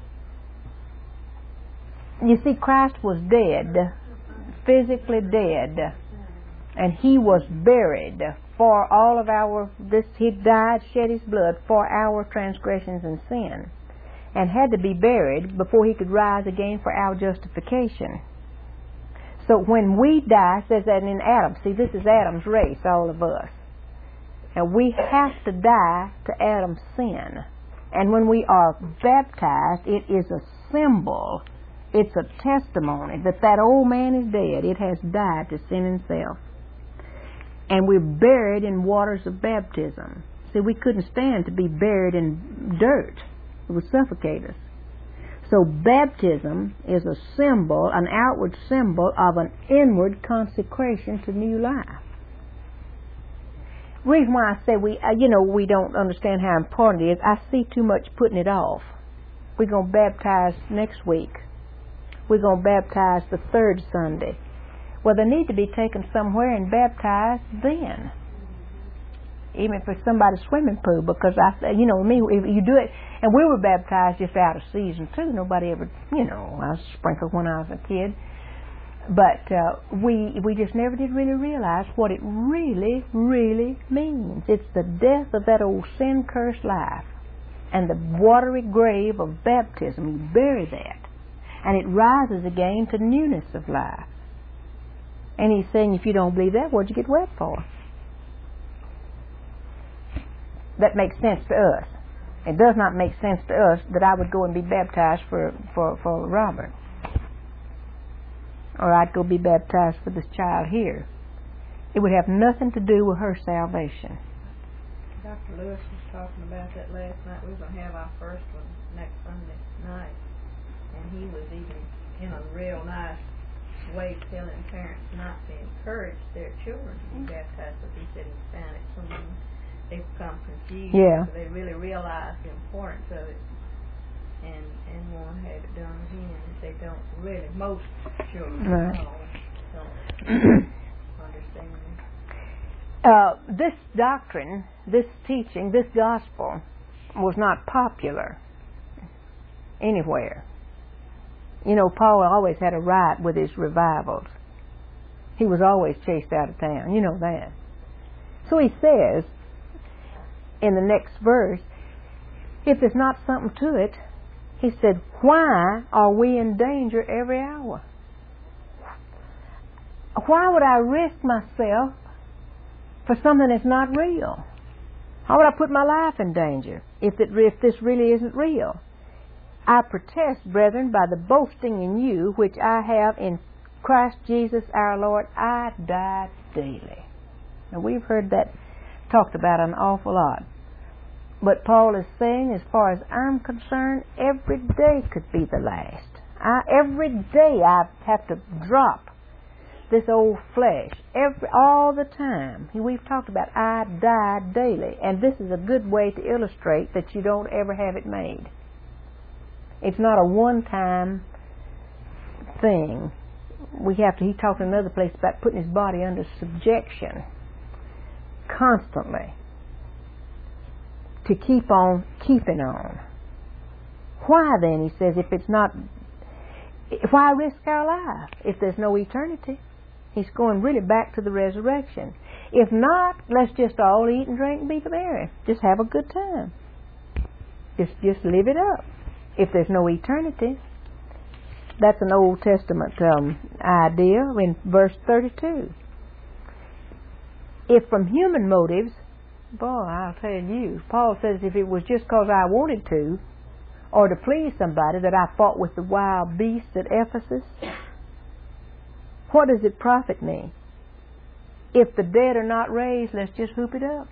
You see, Christ was dead, physically dead, And He was buried for all of our, this, He died, shed His blood for our transgressions and sin, and had to be buried before He could rise again for our justification. So when we die, it says that in Adam, see, this is Adam's race, all of us. And we have to die to Adam's sin. And when we are baptized, it is a symbol, it's a testimony that that old man is dead. It has died to sin and self. And we're buried in waters of baptism. See, we couldn't stand to be buried in dirt. It would suffocate us. So baptism is a symbol, an outward symbol of an inward consecration to new life. The reason why I say we, uh, you know, we don't understand how important it is, I see too much putting it off. We're going to baptize next week. We're going to baptize the third Sunday. Well, they need to be taken somewhere and baptized then. Even if it's somebody's swimming pool, because I, you know, me, if you do it, and we were baptized just out of season too. Nobody ever, you know, I was sprinkled when I was a kid. But uh, we we just never did really realize what it really, really means. It's the death of that old sin-cursed life and the watery grave of baptism. You bury that. And it rises again to newness of life. And He's saying, if you don't believe that, what'd you get wet for? That makes sense to us. It does not make sense to us that I would go and be baptized for, for, for Robert. Or I'd go be baptized for this child here. It would have nothing to do with her salvation. Doctor Lewis was talking about that last night. We were going to have our first one next Sunday night. And he was even in a real nice way telling parents not to encourage their children to be baptized, but he said he found it something they become confused. Yeah. So they really realize the importance of it and and want to have it done again. If they don't really, most children right. don't understand it. Uh, this doctrine, this teaching, this gospel was not popular anywhere. You know, Paul always had a riot with his revivals. He was always chased out of town. You know that. So he says in the next verse, if there's not something to it, he said, why are we in danger every hour? Why would I risk myself for something that's not real? How would I put my life in danger if, it, if this really isn't real? I protest, brethren, by the boasting in you which I have in Christ Jesus our Lord, I die daily. Now we've heard that talked about an awful lot. But Paul is saying, as far as I'm concerned, every day could be the last. I, every day I have to drop this old flesh, every all the time. We've talked about I die daily, and this is a good way to illustrate that you don't ever have it made. It's not a one-time thing. We have to, he talked in another place about putting his body under subjection constantly to keep on keeping on. Why then, he says, if it's not, why risk our life if there's no eternity? He's going really back to the resurrection. If not, let's just all eat and drink and be merry. Just have a good time. Just, just live it up. If there's no eternity. That's an Old Testament um, idea in verse thirty-two. If from human motives, boy, I'll tell you, Paul says if it was just because I wanted to, or to please somebody, that I fought with the wild beasts at Ephesus, what does it profit me? If the dead are not raised, let's just hoop it up.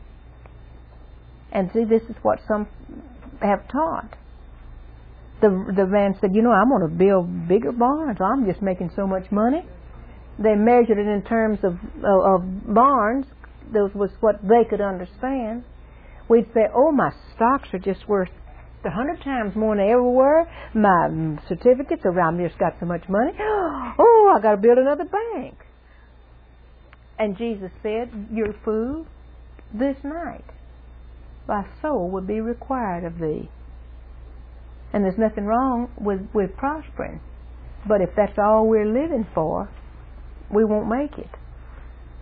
And see, this is what some have taught. The the man said, you know, I'm going to build bigger barns. I'm just making so much money. They measured it in terms of, of, of barns. Those was what they could understand. We'd say, oh, my stocks are just worth a hundred times more than they ever were. My certificates around me just got so much money. Oh, I got to build another bank. And Jesus said, you're a fool. This night thy soul will be required of thee. And there's nothing wrong with, with prospering. But if that's all we're living for, we won't make it.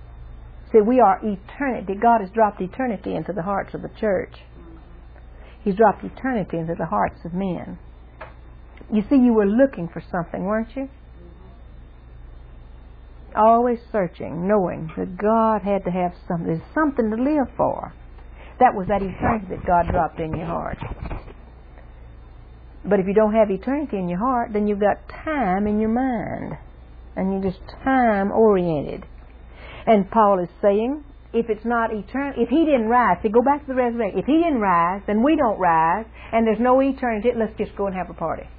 See, we are eternity. God has dropped eternity into the hearts of the church. He's dropped eternity into the hearts of men. You see, you were looking for something, weren't you? Always searching, knowing that God had to have something. There's something to live for. That was that eternity that God dropped in your heart. But if you don't have eternity in your heart, then you've got time in your mind. And you're just time-oriented. And Paul is saying, if it's not eternal, if he didn't rise, see, go back to the resurrection. If he didn't rise, then we don't rise, and there's no eternity, let's just go and have a party.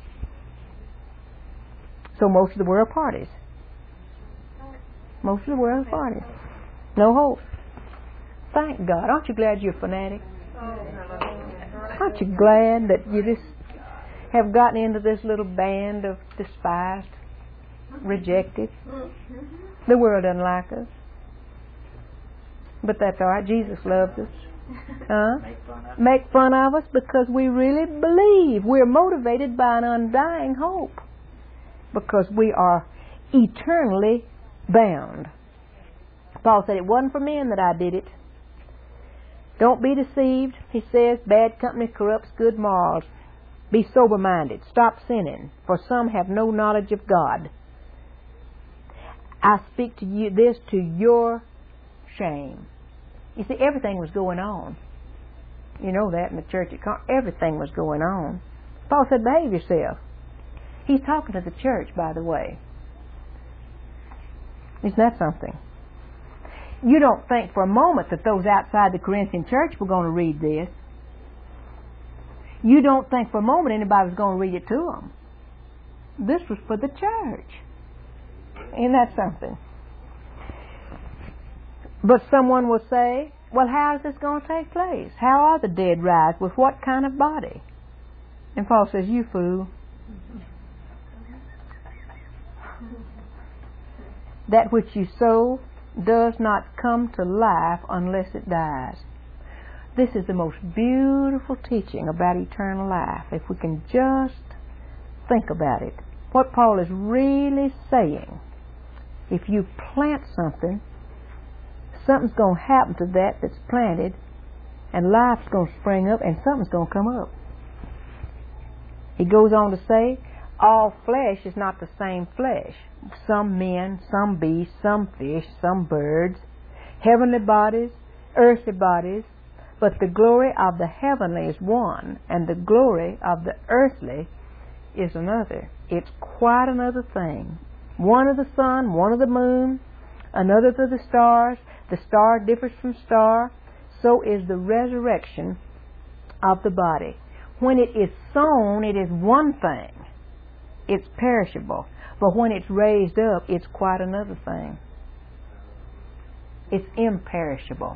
So most of the world parties. Most of the world parties. No hope. Thank God. Aren't you glad you're a fanatic? Aren't you glad that you just have gotten into this little band of despised, rejected? The world doesn't like us. But that's all right. Jesus loves us. Huh? Make fun of Make fun of us because we really believe. We're motivated by an undying hope. Because we are eternally bound. Paul said, it wasn't for men that I did it. Don't be deceived. He says, bad company corrupts good morals. Be sober-minded. Stop sinning, for some have no knowledge of God. I speak to you this to your shame. You see, everything was going on. You know that in the church at Con- everything was going on. Paul said, behave yourself. He's talking to the church, by the way. Isn't that something? You don't think for a moment that those outside the Corinthian church were going to read this. You don't think for a moment anybody was going to read it to them. This was for the church. Isn't that something? But someone will say, well, how is this going to take place? How are the dead rise? With what kind of body? And Paul says, you fool. That which you sow does not come to life unless it dies. This is the most beautiful teaching about eternal life, if we can just think about it. What Paul is really saying, if you plant something, something's going to happen to that that's planted, and life's going to spring up, and something's going to come up. He goes on to say, all flesh is not the same flesh. Some men, some beasts, some fish, some birds, heavenly bodies, earthly bodies, but the glory of the heavenly is one, and the glory of the earthly is another. It's quite another thing. One of the sun, one of the moon, another of the stars. The star differs from star. So is the resurrection of the body. When it is sown, it is one thing. It's perishable. But when it's raised up, it's quite another thing. It's imperishable.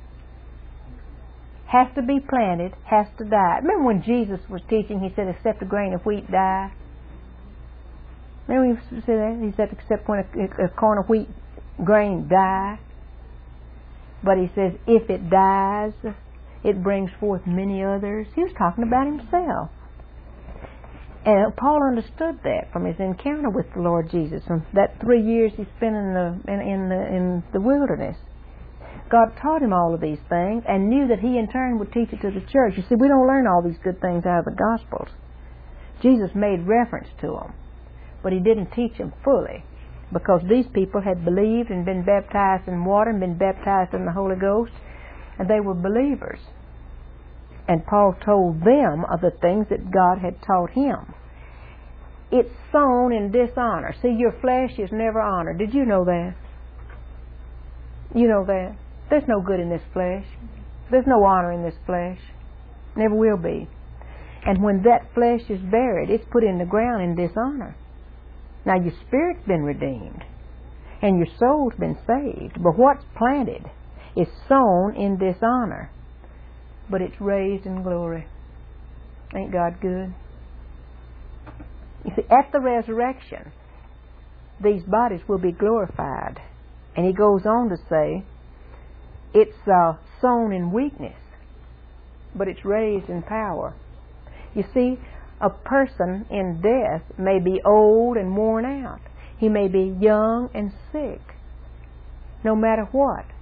Has to be planted, has to die. Remember when Jesus was teaching, he said, except a grain of wheat die? Remember he said that? He said, except when a, a corn of wheat grain die? But he says, if it dies, it brings forth many others. He was talking about himself. And Paul understood that from his encounter with the Lord Jesus, from that three years he spent in the in, in the in the wilderness. God taught him all of these things and knew that he in turn would teach it to the church. You see, we don't learn all these good things out of the Gospels. Jesus made reference to them, but he didn't teach them fully, because these people had believed and been baptized in water and been baptized in the Holy Ghost, and they were believers. And Paul told them of the things that God had taught him. It's sown in dishonor. See, your flesh is never honored. Did you know that? You know that? There's no good in this flesh. There's no honor in this flesh. Never will be. And when that flesh is buried, it's put in the ground in dishonor. Now your spirit's been redeemed, and your soul's been saved. But what's planted is sown in dishonor, but it's raised in glory. Ain't God good? You see, at the resurrection, these bodies will be glorified. And he goes on to say, it's uh, sown in weakness, but it's raised in power. You see, a person in death may be old and worn out. He may be young and sick. No matter what,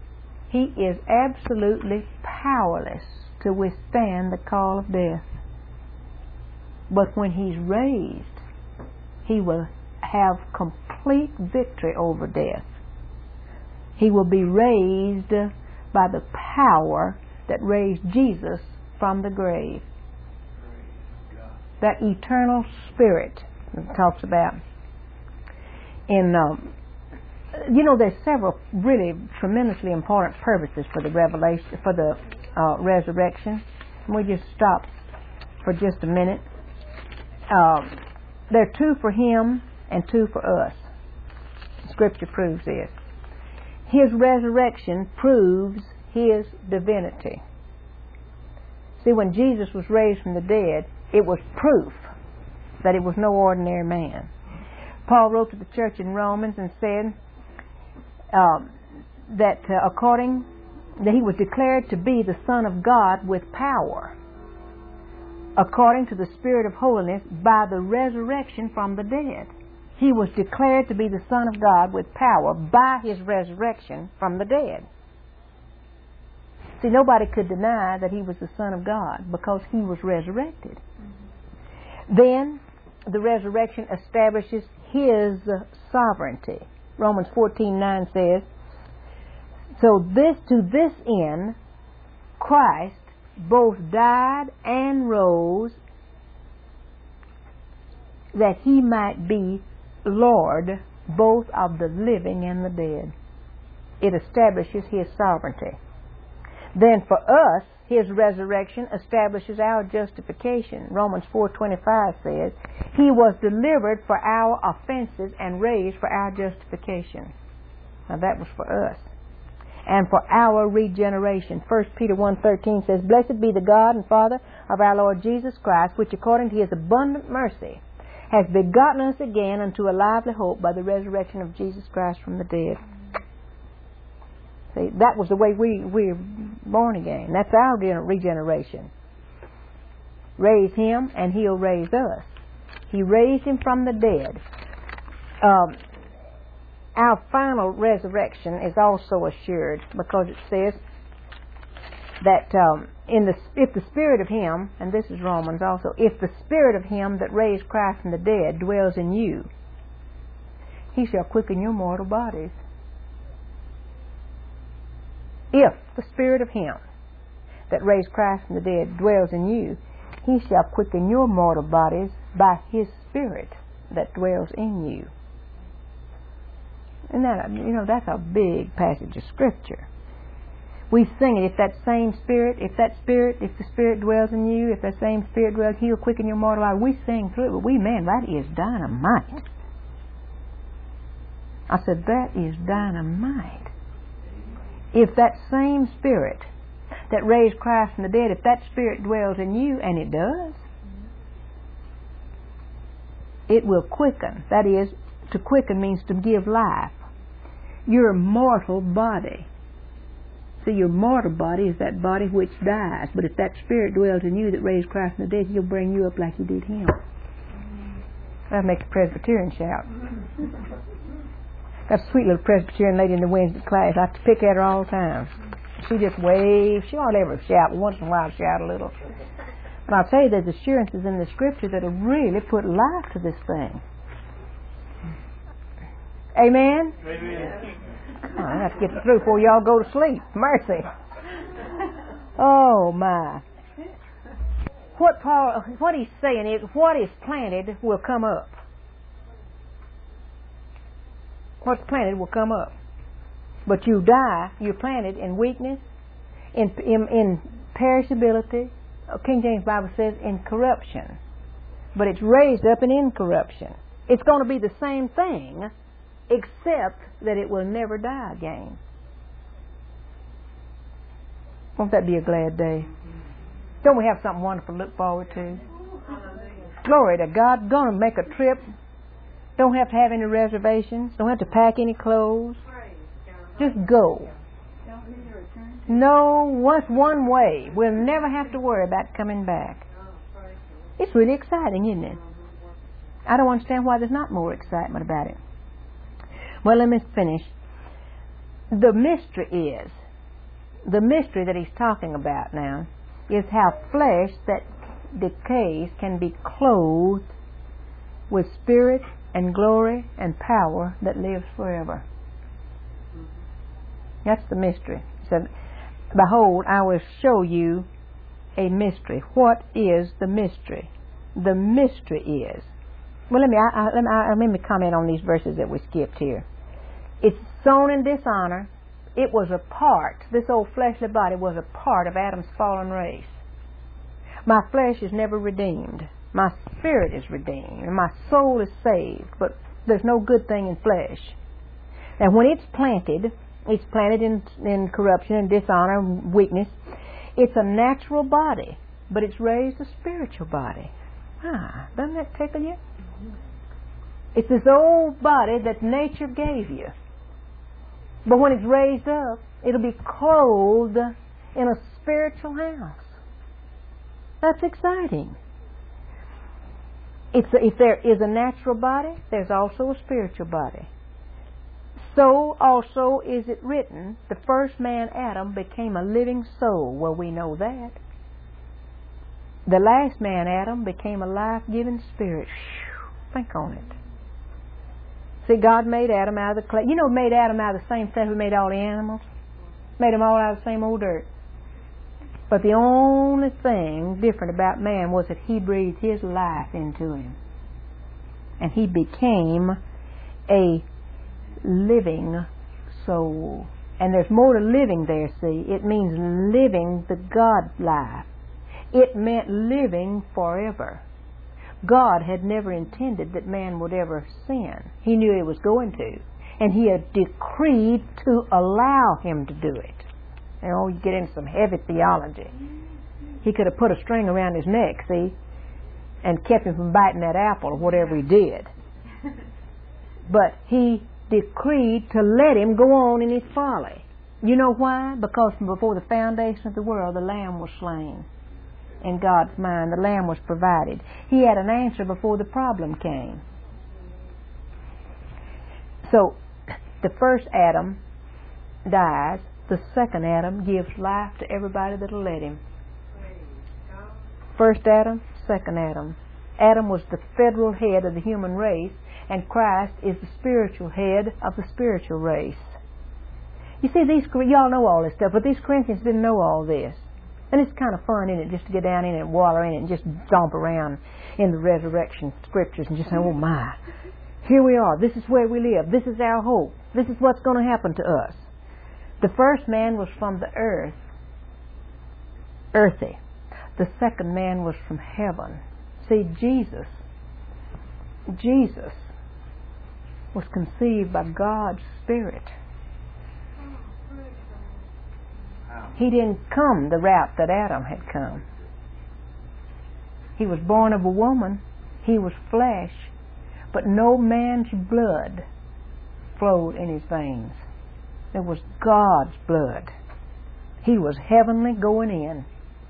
he is absolutely powerless to withstand the call of death. But when he's raised, he will have complete victory over death. He will be raised by the power that raised Jesus from the grave. That eternal spirit it talks about. In um, you know, there's several really tremendously important purposes for the revelation, for the uh, resurrection. And we just stop for just a minute. Um, there are two for him and two for us. Scripture proves this. His resurrection proves his divinity. See, when Jesus was raised from the dead, it was proof that it was no ordinary man. Paul wrote to the church in Romans and said um, that uh, according that he was declared to be the Son of God with power, according to the Spirit of holiness, by the resurrection from the dead. He was declared to be the Son of God with power by his resurrection from the dead. See, nobody could deny that he was the Son of God because he was resurrected. Mm-hmm. Then the resurrection establishes his sovereignty. Romans fourteen nine says, so this to this end Christ both died and rose, that he might be Lord both of the living and the dead. It establishes his sovereignty. Then for us, his resurrection establishes our justification. Romans four twenty-five says, he was delivered for our offenses and raised for our justification. Now that was for us. And for our regeneration. First Peter one thirteen says, blessed be the God and Father of our Lord Jesus Christ, which according to his abundant mercy has begotten us again unto a lively hope by the resurrection of Jesus Christ from the dead. See, that was the way we, we were born again. That's our regeneration. Raise him and he'll raise us. He raised him from the dead. Um, our final resurrection is also assured because it says that um, in the if the spirit of him, and this is Romans also, if the spirit of him that raised Christ from the dead dwells in you, he shall quicken your mortal bodies. If the spirit of him that raised Christ from the dead dwells in you, he shall quicken your mortal bodies by his spirit that dwells in you. And that, you know, that's a big passage of Scripture. We sing it, if that same spirit, if that spirit, if the spirit dwells in you, if that same spirit dwells, he'll quicken your mortal body. We sing through it, but we, man, that is dynamite. I said, that is dynamite. If that same spirit that raised Christ from the dead, if that spirit dwells in you, and it does, it will quicken. That is, to quicken means to give life. Your mortal body. See, your mortal body is that body which dies. But if that spirit dwells in you that raised Christ from the dead, he'll bring you up like he did him. That makes a Presbyterian shout. That sweet little Presbyterian lady in the Wednesday class, I have to pick at her all the time. She just waves. She won't ever shout. Once in a while shout a little. But I'll tell you, there's assurances in the Scripture that have really put life to this thing. Amen? Amen. Oh, I have to get through before y'all go to sleep. Mercy. Oh, my. What Paul, what he's saying is, what is planted will come up. What's planted will come up. But you die, you're planted in weakness, in, in, in perishability. King James Bible says in corruption. But it's raised up in incorruption. It's going to be the same thing, except that it will never die again. Won't that be a glad day? Don't we have something wonderful to look forward to? Glory to God. Going to make a trip. Don't have to have any reservations. Don't have to pack any clothes. Just go. No, once one way. We'll never have to worry about coming back. It's really exciting, isn't it? I don't understand why there's not more excitement about it. Well, let me finish. The mystery is the mystery that he's talking about now is how flesh that decays can be clothed with spirit and glory and power that lives forever. That's the mystery. He said, behold, I will show you a mystery. What is the mystery? The mystery is, well, let me, I, I, let me, I, let me comment on these verses that we skipped here. It's sown in dishonor. It was a part, this old fleshly body was a part of Adam's fallen race. My flesh is never redeemed. My spirit is redeemed. And my soul is saved. But there's no good thing in flesh. And when it's planted, it's planted in, in corruption and dishonor and weakness. It's a natural body, but it's raised a spiritual body. Ah, doesn't that tickle you? It's this old body that nature gave you. But when it's raised up, it'll be clothed in a spiritual house. That's exciting. It's a, if there is a natural body, there's also a spiritual body. So also is it written, the first man, Adam, became a living soul. Well, we know that. The last man, Adam, became a life-giving spirit. Whew, think on it. See, God made Adam out of the clay. You know, made Adam out of the same stuff we made all the animals. Made them all out of the same old dirt. But the only thing different about man was that he breathed his life into him. And he became a living soul. And there's more to living there, see. It means living the God life. It meant living forever. God had never intended that man would ever sin. He knew he was going to. And he had decreed to allow him to do it. You know, you get into some heavy theology. He could have put a string around his neck, see, and kept him from biting that apple or whatever he did. But he decreed to let him go on in his folly. You know why? Because from before the foundation of the world, the Lamb was slain. In God's mind, the Lamb was provided. He had an answer before the problem came. So, the first Adam dies. The second Adam gives life to everybody that'll let him. First Adam, second Adam. Adam was the federal head of the human race, and Christ is the spiritual head of the spiritual race. You see, these y'all know all this stuff, but these Corinthians didn't know all this. And it's kind of fun, isn't it, just to get down in it and waller in it and just stomp around in the resurrection scriptures and just say, oh my, here we are. This is where we live. This is our hope. This is what's going to happen to us. The first man was from the earth, earthy. The second man was from heaven. See, Jesus, Jesus was conceived by God's Spirit. He didn't come the route that Adam had come. He was born of a woman. He was flesh. But no man's blood flowed in his veins. It was God's blood. He was heavenly going in.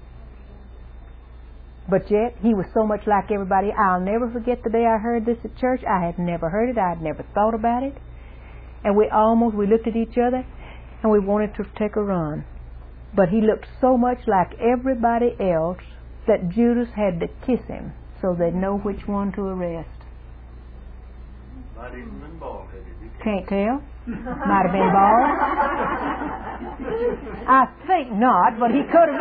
But yet, he was so much like everybody. I'll never forget the day I heard this at church. I had never heard it. I had never thought about it. And we almost, we looked at each other and we wanted to take a run. But he looked so much like everybody else that Judas had to kiss him so they'd know which one to arrest. Might even been bald-headed. Can't tell. Might have been bald. I think not, but he could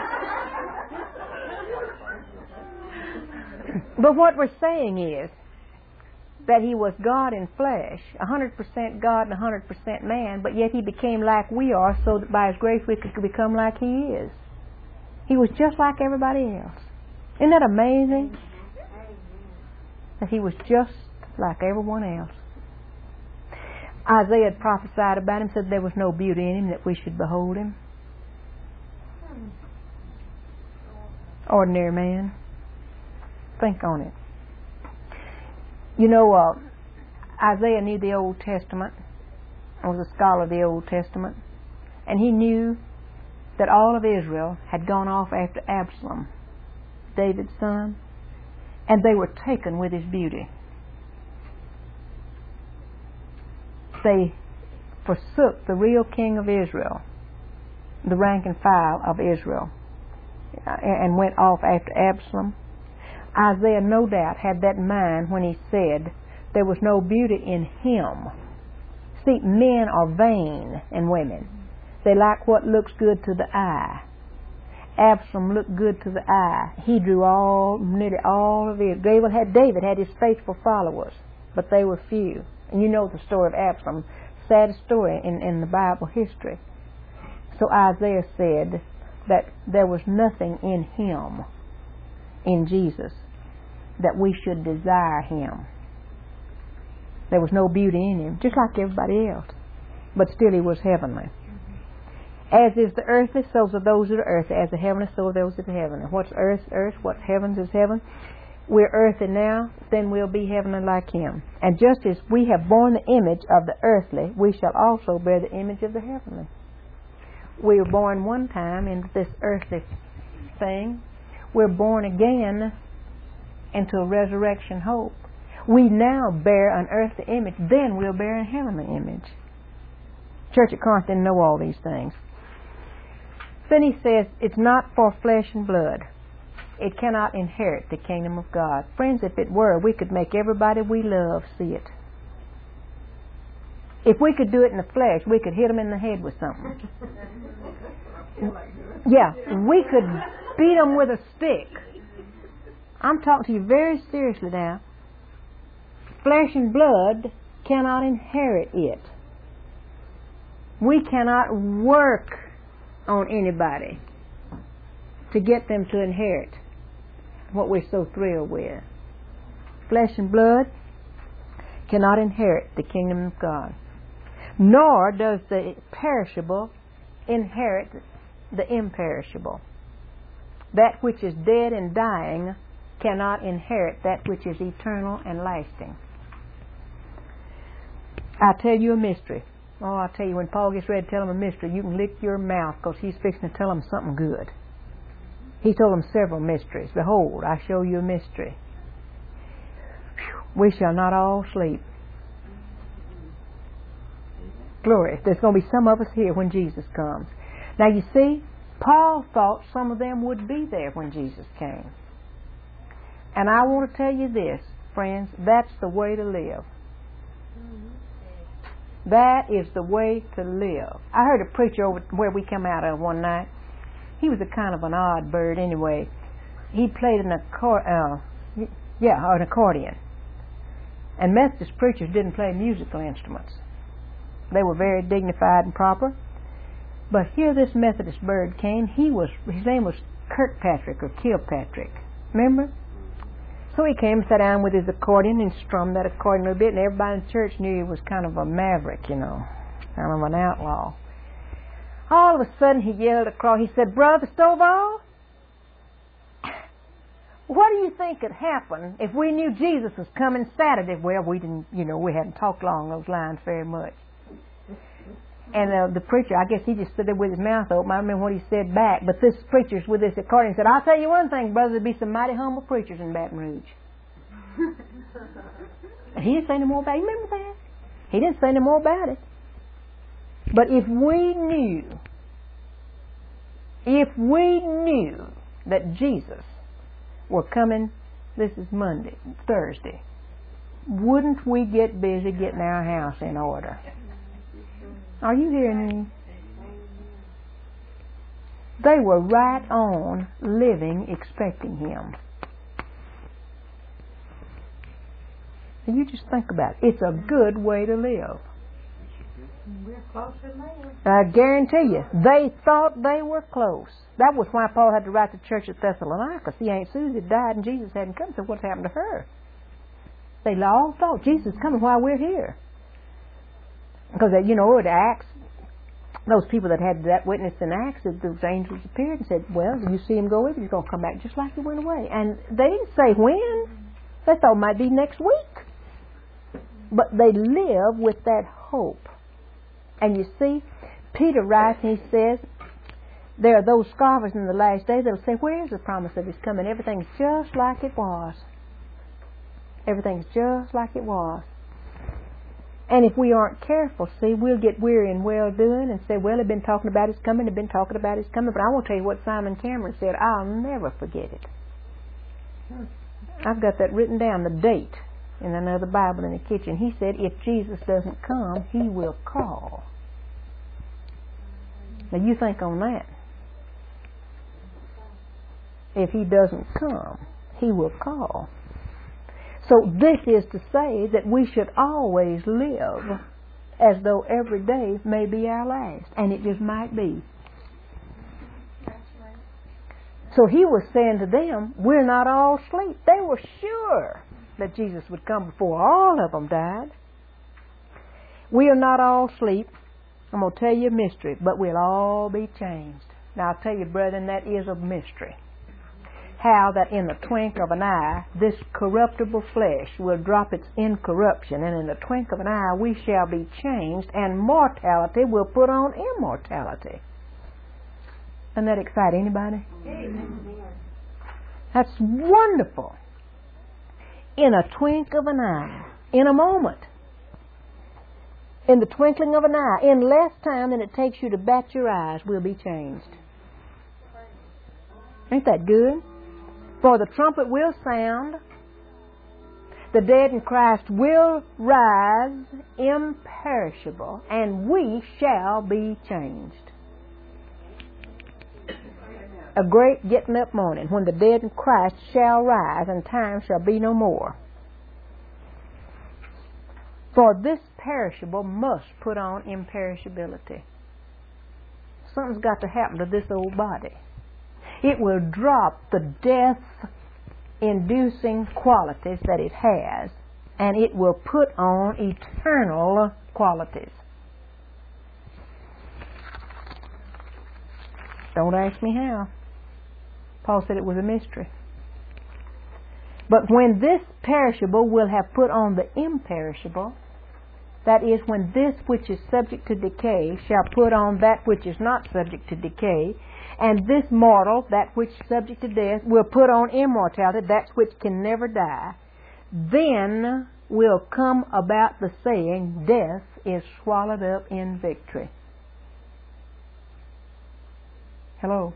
have been. But what we're saying is that he was God in flesh, one hundred percent God and one hundred percent man, but yet he became like we are so that by his grace we could become like he is. He was just like everybody else. Isn't that amazing? That he was just like everyone else. Isaiah had prophesied about him, said there was no beauty in him that we should behold him. Ordinary man. Think on it. You know, uh, Isaiah knew the Old Testament, was a scholar of the Old Testament, and he knew that all of Israel had gone off after Absalom, David's son, and they were taken with his beauty. They forsook the real king of Israel the rank and file of Israel, and went off after Absalom. Isaiah no doubt had that in mind when he said there was no beauty in him. See, men are vain, and women. They like what looks good to the eye. Absalom looked good to the eye. He drew all, nearly all of it. David had, David had his faithful followers, but they were few. And you know the story of Absalom, saddest story in, in the Bible history. So Isaiah said that there was nothing in him, in Jesus, that we should desire him. There was no beauty in him, just like everybody else. But still he was heavenly. As is the earthly, so are those that are earthly. As the heavenly, so are those that are heavenly. What's earth, earth. What's heavens is heaven. We're earthly now, then we'll be heavenly like him. And just as we have borne the image of the earthly, we shall also bear the image of the heavenly. We were born one time into this earthly thing. We're born again into a resurrection hope. We now bear an earthly image, then we'll bear a heavenly image. Church at Corinth didn't know all these things. Then he says, it's not for flesh and blood. It cannot inherit the kingdom of God. Friends, if it were, we could make everybody we love see it. If we could do it in the flesh, we could hit them in the head with something. Yeah, we could beat them with a stick. I'm talking to you very seriously now. Flesh and blood cannot inherit it. We cannot work on anybody to get them to inherit what we're so thrilled with. Flesh and blood cannot inherit the kingdom of God. Nor does the perishable inherit the imperishable. That which is dead and dying cannot inherit that which is eternal and lasting. I'll tell you a mystery. Oh, I'll tell you, when Paul gets ready to tell them a mystery, you can lick your mouth because he's fixing to tell them something good. He told them several mysteries. Behold, I show you a mystery. Whew, we shall not all sleep. Glory. There's going to be some of us here when Jesus comes. Now you see, Paul thought some of them would be there when Jesus came. And I want to tell you this, friends, that's the way to live. That is the way to live. I heard a preacher over where we come out of one night. He was a kind of an odd bird anyway. He played an accordion, uh, yeah, an accordion. And Methodist preachers didn't play musical instruments. They were very dignified and proper. But here this Methodist bird came. He was, his name was Kirkpatrick or Kilpatrick. Remember? So he came and sat down with his accordion and strummed that accordion a little bit, and everybody in the church knew he was kind of a maverick, you know, kind of an outlaw. All of a sudden he yelled across, he said, Brother Stovall, what do you think could happen if we knew Jesus was coming Saturday? Well, we didn't, you know, we hadn't talked along those lines very much. And uh, the preacher, I guess he just stood there with his mouth open. I don't remember what he said back. But this preacher's with this accordion said, I'll tell you one thing, brother, there'd be some mighty humble preachers in Baton Rouge. And he didn't say no more about it. You remember that? He didn't say no more about it. But if we knew, if we knew that Jesus were coming, this is Monday, Thursday, wouldn't we get busy getting our house in order? Are you hearing me? They were right on living, expecting him. And you just think about it. It's a good way to live. We're closer than I guarantee you, they thought they were close. That was why Paul had to write to the church at Thessalonica. See, Aunt Susie died and Jesus hadn't come, so what's happened to her? They all thought Jesus is coming while we're here. Because, you know, at Acts, those people that had that witness in Acts, those angels appeared and said, well, you see him go with you, he's going to come back just like he went away. And they didn't say when. They thought it might be next week. But they live with that hope. And you see, Peter writes and he says, there are those scoffers in the last days that will say, where is the promise of his coming? Everything's just like it was. Everything's just like it was. And if we aren't careful, see, we'll get weary in well-doing and say, well, they've been talking about his coming, they've been talking about his coming. But I want to tell you what Simon Cameron said. I'll never forget it. I've got that written down, the date, in another Bible in the kitchen. He said, if Jesus doesn't come, he will call. Now you think on that. If he doesn't come, he will call. So this is to say that we should always live as though every day may be our last. And it just might be. So he was saying to them, we're not all asleep. They were sure that Jesus would come before all of them died. We are not all asleep. I'm going to tell you a mystery, but we'll all be changed. Now I'll tell you, brethren, that is a mystery. How that in the twink of an eye, this corruptible flesh will drop its incorruption, and in the twink of an eye we shall be changed, and mortality will put on immortality. Doesn't that excite anybody? Amen. That's wonderful. In a twink of an eye, in a moment, in the twinkling of an eye, in less time than it takes you to bat your eyes, we'll be changed. Ain't that good? For the trumpet will sound, the dead in Christ will rise imperishable, and we shall be changed. A great getting up morning, when the dead in Christ shall rise, and time shall be no more. For this perishable must put on imperishability. Something's got to happen to this old body. It will drop the death-inducing qualities that it has, and it will put on eternal qualities. Don't ask me how. Paul said it was a mystery. But when this perishable will have put on the imperishable, that is, when this which is subject to decay shall put on that which is not subject to decay, and this mortal, that which is subject to death, will put on immortality, that which can never die, then will come about the saying, death is swallowed up in victory. Hello?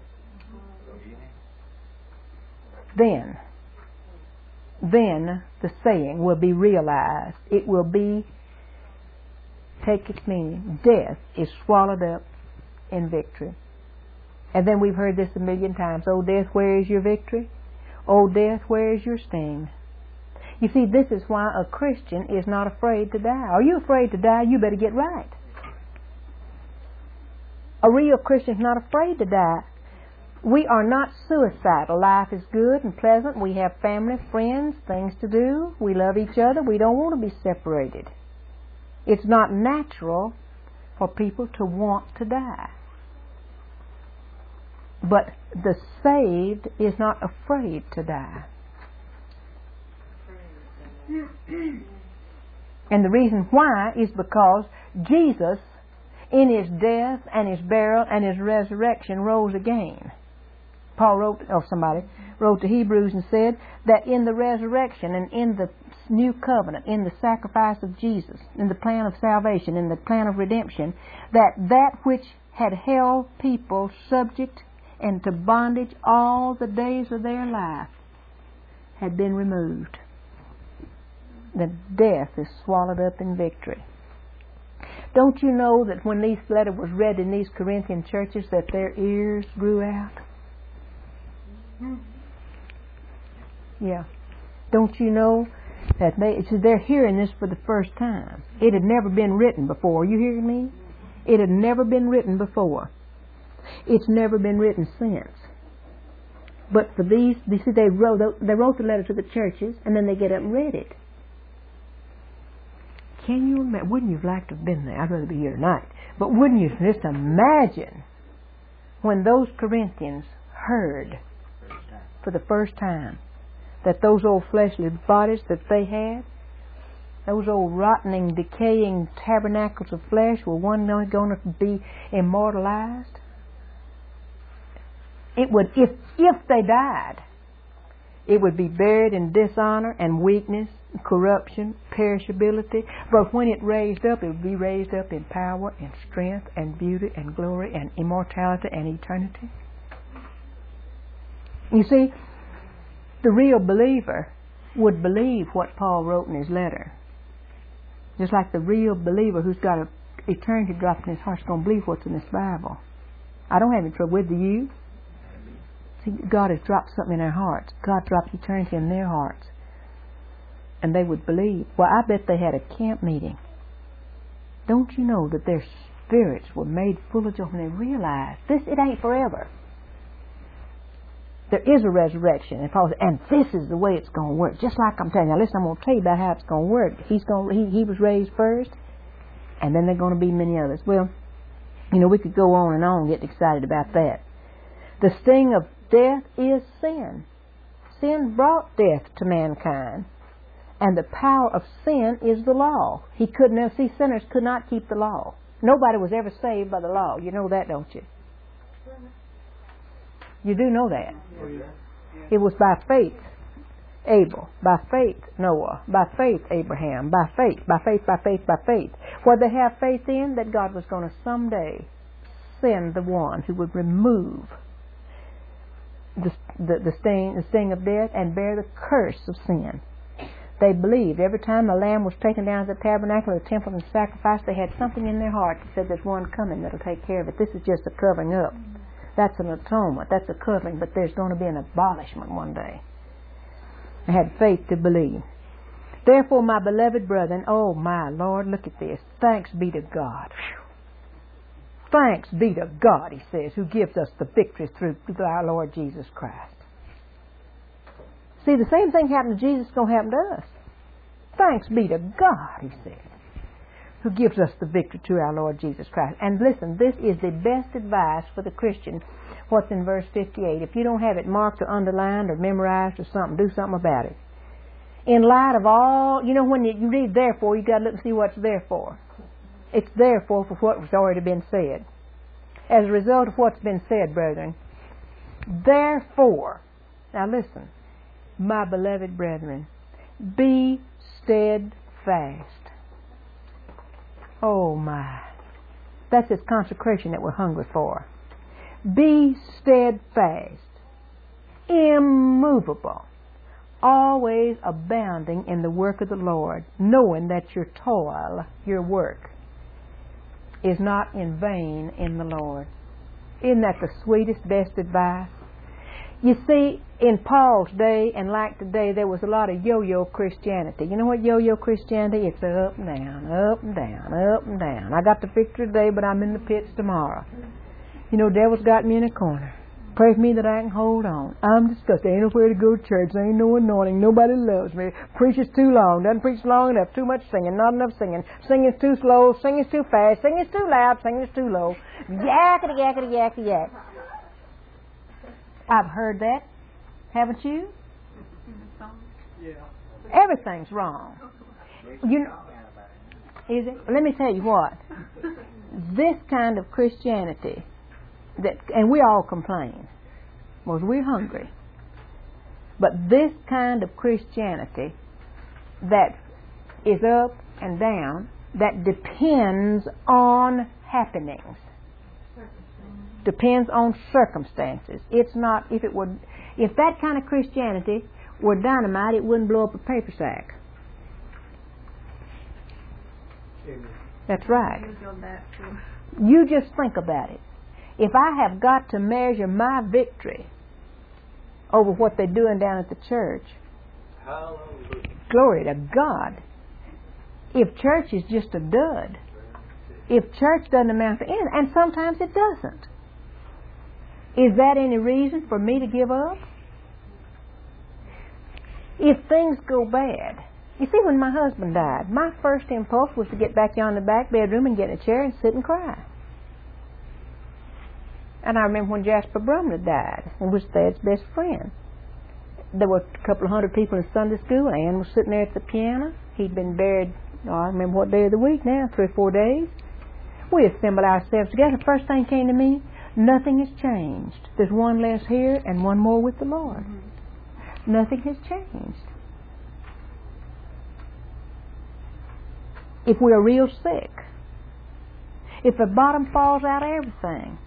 Then, then the saying will be realized. It will be, take its meaning, death is swallowed up in victory. And then we've heard this a million times. Oh, death, where is your victory? Oh, death, where is your sting? You see, this is why a Christian is not afraid to die. Are you afraid to die? You better get right. A real Christian is not afraid to die. We are not suicidal. Life is good and pleasant. We have family, friends, things to do. We love each other. We don't want to be separated. It's not natural for people to want to die. But the saved is not afraid to die. And the reason why is because Jesus, in his death and his burial and his resurrection, rose again. Paul wrote, or somebody wrote to Hebrews and said that in the resurrection and in the new covenant, in the sacrifice of Jesus, in the plan of salvation, in the plan of redemption, that that which had held people subject and to bondage all the days of their life had been removed. That death is swallowed up in victory. Don't you know that when this letter was read in these Corinthian churches that their ears grew out? Yeah. Don't you know that they, so they're hearing this for the first time. It had never been written before. Are you hearing me? It had never been written before. It's never been written since. But for these, you see, they wrote, they wrote the letter to the churches, and then they get up and read it. Can you imagine? Wouldn't you have liked to have been there? I'd rather be here tonight. But wouldn't you just imagine when those Corinthians heard for the first time that those old fleshly bodies that they had, those old rotting, decaying tabernacles of flesh, were one day going to be immortalized? It would, if if they died, It would be buried in dishonor and weakness, corruption, perishability. But when it raised up, it would be raised up in power and strength and beauty and glory and immortality and eternity. You see, the real believer would believe what Paul wrote in his letter. Just like the real believer who's got a eternity dropped in his heart is going to believe what's in this Bible. I don't have any trouble with you. See, God has dropped something in their hearts. God dropped eternity in their hearts. And they would believe. Well, I bet they had a camp meeting. Don't you know that their spirits were made full of joy when they realized this, it ain't forever. There is a resurrection. And Paul said, and this is the way it's going to work. Just like I'm telling you. Now listen, I'm going to tell you about how it's going to work. He's going, he, he was raised first, and then there are going to be many others. Well, you know, we could go on and on and get excited about that. The sting of death is sin. Sin brought death to mankind. And the power of sin is the law. He couldn't have, see, sinners could not keep the law. Nobody was ever saved by the law. You know that, don't you? You do know that. It was by faith Abel, by faith Noah, by faith Abraham, by faith, by faith, by faith, by faith. What they have faith in, that God was going to someday send the one who would remove the, the, the, sting, the sting of death and bear the curse of sin. They believed every time the lamb was taken down to the tabernacle or the temple and sacrificed, they had something in their heart that said there's one coming that'll take care of it. This is just a covering up. That's an atonement. That's a covering. But there's going to be an abolishment one day. I had faith to believe. Therefore, my beloved brethren, oh my Lord, look at this. Thanks be to God. Whew. Thanks be to God, he says, who gives us the victory through our Lord Jesus Christ. See, the same thing happened to Jesus is going to happen to us. Thanks be to God, he says, who gives us the victory through our Lord Jesus Christ. And listen, this is the best advice for the Christian. What's in verse fifty-eight? If you don't have it marked or underlined or memorized or something, do something about it. In light of all, you know, when you, you read therefore, you got to look and see what's there for. It's therefore for what was already been said. As a result of what's been said, brethren, therefore, now listen, my beloved brethren, be steadfast. Oh my. That's this consecration that we're hungry for. Be steadfast, immovable, always abounding in the work of the Lord, knowing that your toil, your work, is not in vain in the Lord. Isn't that the sweetest, best advice? You see, in Paul's day and like today, there was a lot of yo-yo Christianity. You know what yo-yo Christianity? It's up and down, up and down, up and down. I got the victory today, but I'm in the pits tomorrow. You know, devil's got me in a corner. Pray for me that I can hold on. I'm disgusted. Ain't nowhere to go to church. There ain't no anointing. Nobody loves me. Preaches too long. Doesn't preach long enough. Too much singing. Not enough singing. Singing's too slow. Singing's too fast. Singing's too loud. Singing's too low. Yakety, yakety, yakety, yak. I've heard that. Haven't you? Yeah. Everything's wrong. You know, is it? Let me tell you what. This kind of Christianity, that, and we all complain, because we're hungry. But this kind of Christianity that is up and down, that depends on happenings, depends on circumstances. It's not, if it would, if that kind of Christianity were dynamite, it wouldn't blow up a paper sack. Amen. That's right. You just think about it. If I have got to measure my victory over what they're doing down at the church, Hallelujah. glory to God. If church is just a dud, if church doesn't amount to anything, and sometimes it doesn't, is that any reason for me to give up? If things go bad, you see, when my husband died, my first impulse was to get back down in the back bedroom and get in a chair and sit and cry. And I remember when Jasper Brumner died, and was Thad's best friend. There were a couple of hundred people in Sunday school. Ann was sitting there at the piano. He'd been buried, oh, I remember what day of the week now, three or four days. We assembled ourselves together. The first thing came to me, nothing has changed. There's one less here and one more with the Lord. Nothing has changed. If we're real sick, if the bottom falls out of everything,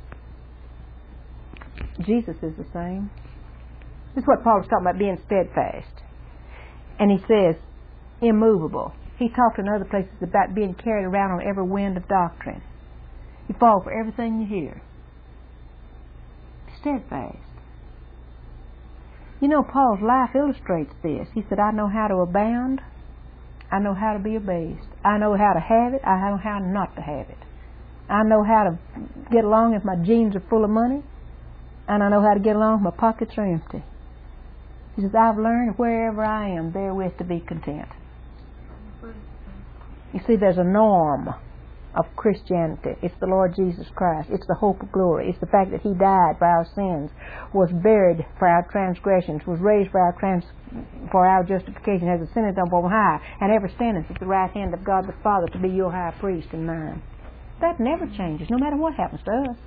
Jesus is the same. This is what Paul was talking about, being steadfast. And he says, immovable. He talked in other places about being carried around on every wind of doctrine. You fall for everything you hear. Steadfast. You know, Paul's life illustrates this. He said, I know how to abound. I know how to be abased. I know how to have it. I know how not to have it. I know how to get along if my jeans are full of money. And I know how to get along if my pockets are empty. He says, I've learned wherever I am, therewith to be content. You see, there's a norm of Christianity. It's the Lord Jesus Christ. It's the hope of glory. It's the fact that He died for our sins, was buried for our transgressions, was raised for our trans for our justification, has ascended up on high, and ever standeth at the right hand of God the Father to be your high priest and mine. That never changes, no matter what happens to us.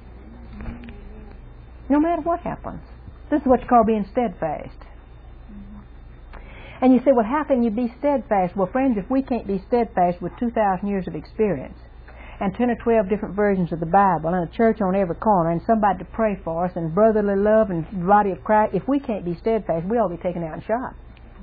No matter what happens. This is what's called being steadfast. And you say, well, how can you be steadfast? Well, friends, if we can't be steadfast with two thousand years of experience and ten or twelve different versions of the Bible and a church on every corner and somebody to pray for us and brotherly love and body of Christ, if we can't be steadfast, we ought to be taken out and shot.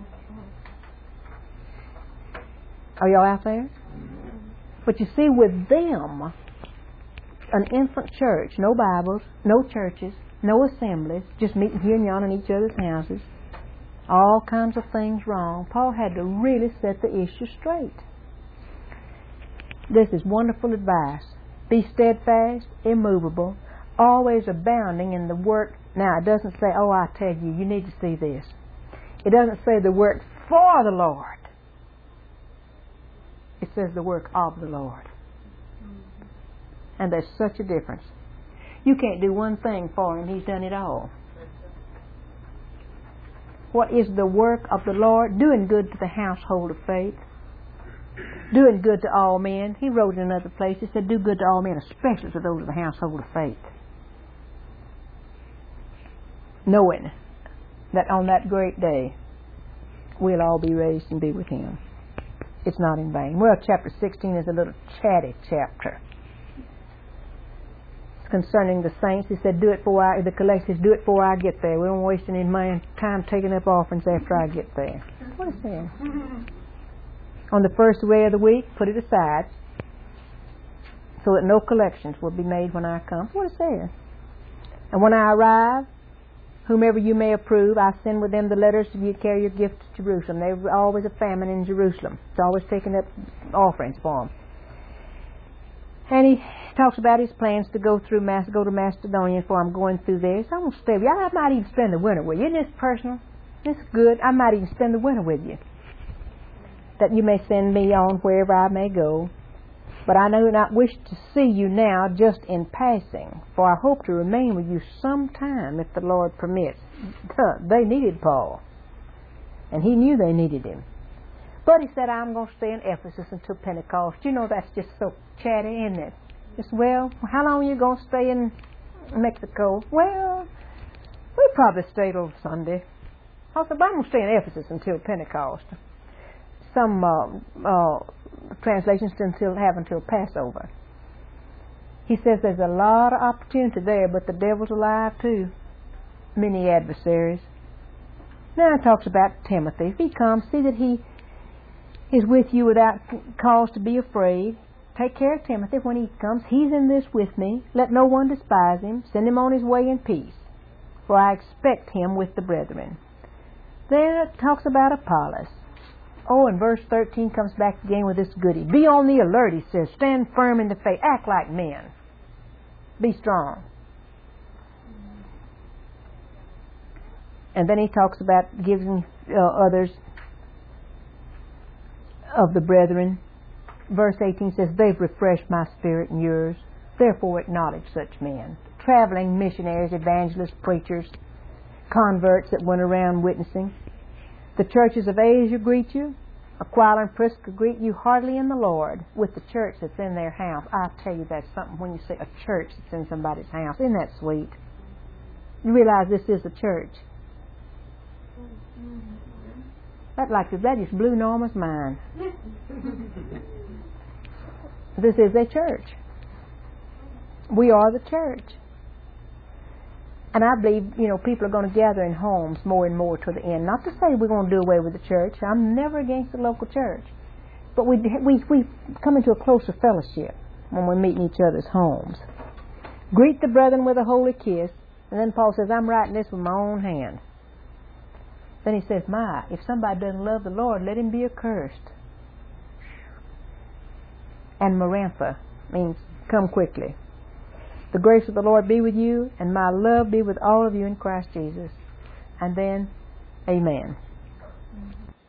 Are y'all out there? But you see, with them, an infant church, no Bibles, no churches, no assemblies, just meeting here and yon in each other's houses, all kinds of things wrong. Paul had to really set the issue straight. This is wonderful advice. Be steadfast, immovable, always abounding in the work. Now, it doesn't say, oh, I tell you, you need to see this. It doesn't say the work for the Lord. It says the work of the Lord. And there's such a difference. You can't do one thing for Him. He's done it all. What is the work of the Lord? Doing good to the household of faith. Doing good to all men. He wrote in another place, he said, do good to all men, especially to those of the household of faith. Knowing that on that great day, we'll all be raised and be with Him. It's not in vain. Well, chapter sixteen is a little chatty chapter. Concerning the saints, he said, do it for I, the collectors, do it before I get there. We don't waste any money, time taking up offerings after I get there. What is that? On the first day of the week, put it aside so that no collections will be made when I come. What is there? And when I arrive, whomever you may approve, I send with them the letters to you carry your gifts to Jerusalem. There's always a famine in Jerusalem. It's always taking up offerings for them. And he talks about his plans to go through Mas- go to Macedonia before I'm going through there. So I'm going to stay with you. I might even spend the winter with you. Isn't this personal? It's good. I might even spend the winter with you. That you may send me on wherever I may go. But I do not wish to see you now just in passing, for I hope to remain with you some time if the Lord permits. They needed Paul. And he knew they needed him. But he said, I'm going to stay in Ephesus until Pentecost. You know, that's just so chatty, isn't it? Just, well, how long are you going to stay in Mexico? Well, we probably stay till Sunday. I said, but I'm going to stay in Ephesus until Pentecost. Some uh, uh, translations until have until Passover. He says there's a lot of opportunity there, but the devil's alive too. Many adversaries. Now it talks about Timothy. If he comes, see that he is with you without cause to be afraid. Take care of Timothy when he comes. He's in this with me. Let no one despise him. Send him on his way in peace, for I expect him with the brethren. Then it talks about Apollos. Oh, and verse thirteen comes back again with this goodie. Be on the alert, he says. Stand firm in the faith. Act like men. Be strong. And then he talks about giving uh, others of the brethren. Verse eighteen says, they've refreshed my spirit and yours. Therefore acknowledge such men. Traveling missionaries, evangelists, preachers, converts that went around witnessing. The churches of Asia greet you. Aquila and Prisca greet you heartily in the Lord with the church that's in their house. I tell you, that's something when you say a church that's in somebody's house. Isn't that sweet? You realize this is a church. That like that just blew Norma's mind. This is a church. We are the church. And I believe, you know, people are going to gather in homes more and more to the end. Not to say we're going to do away with the church. I'm never against the local church. But we we we come into a closer fellowship when we meet in each other's homes. Greet the brethren with a holy kiss. And then Paul says, I'm writing this with my own hand. Then he says, my, if somebody doesn't love the Lord, let him be accursed. And Marantha means come quickly. The grace of the Lord be with you, and my love be with all of you in Christ Jesus. And then, amen.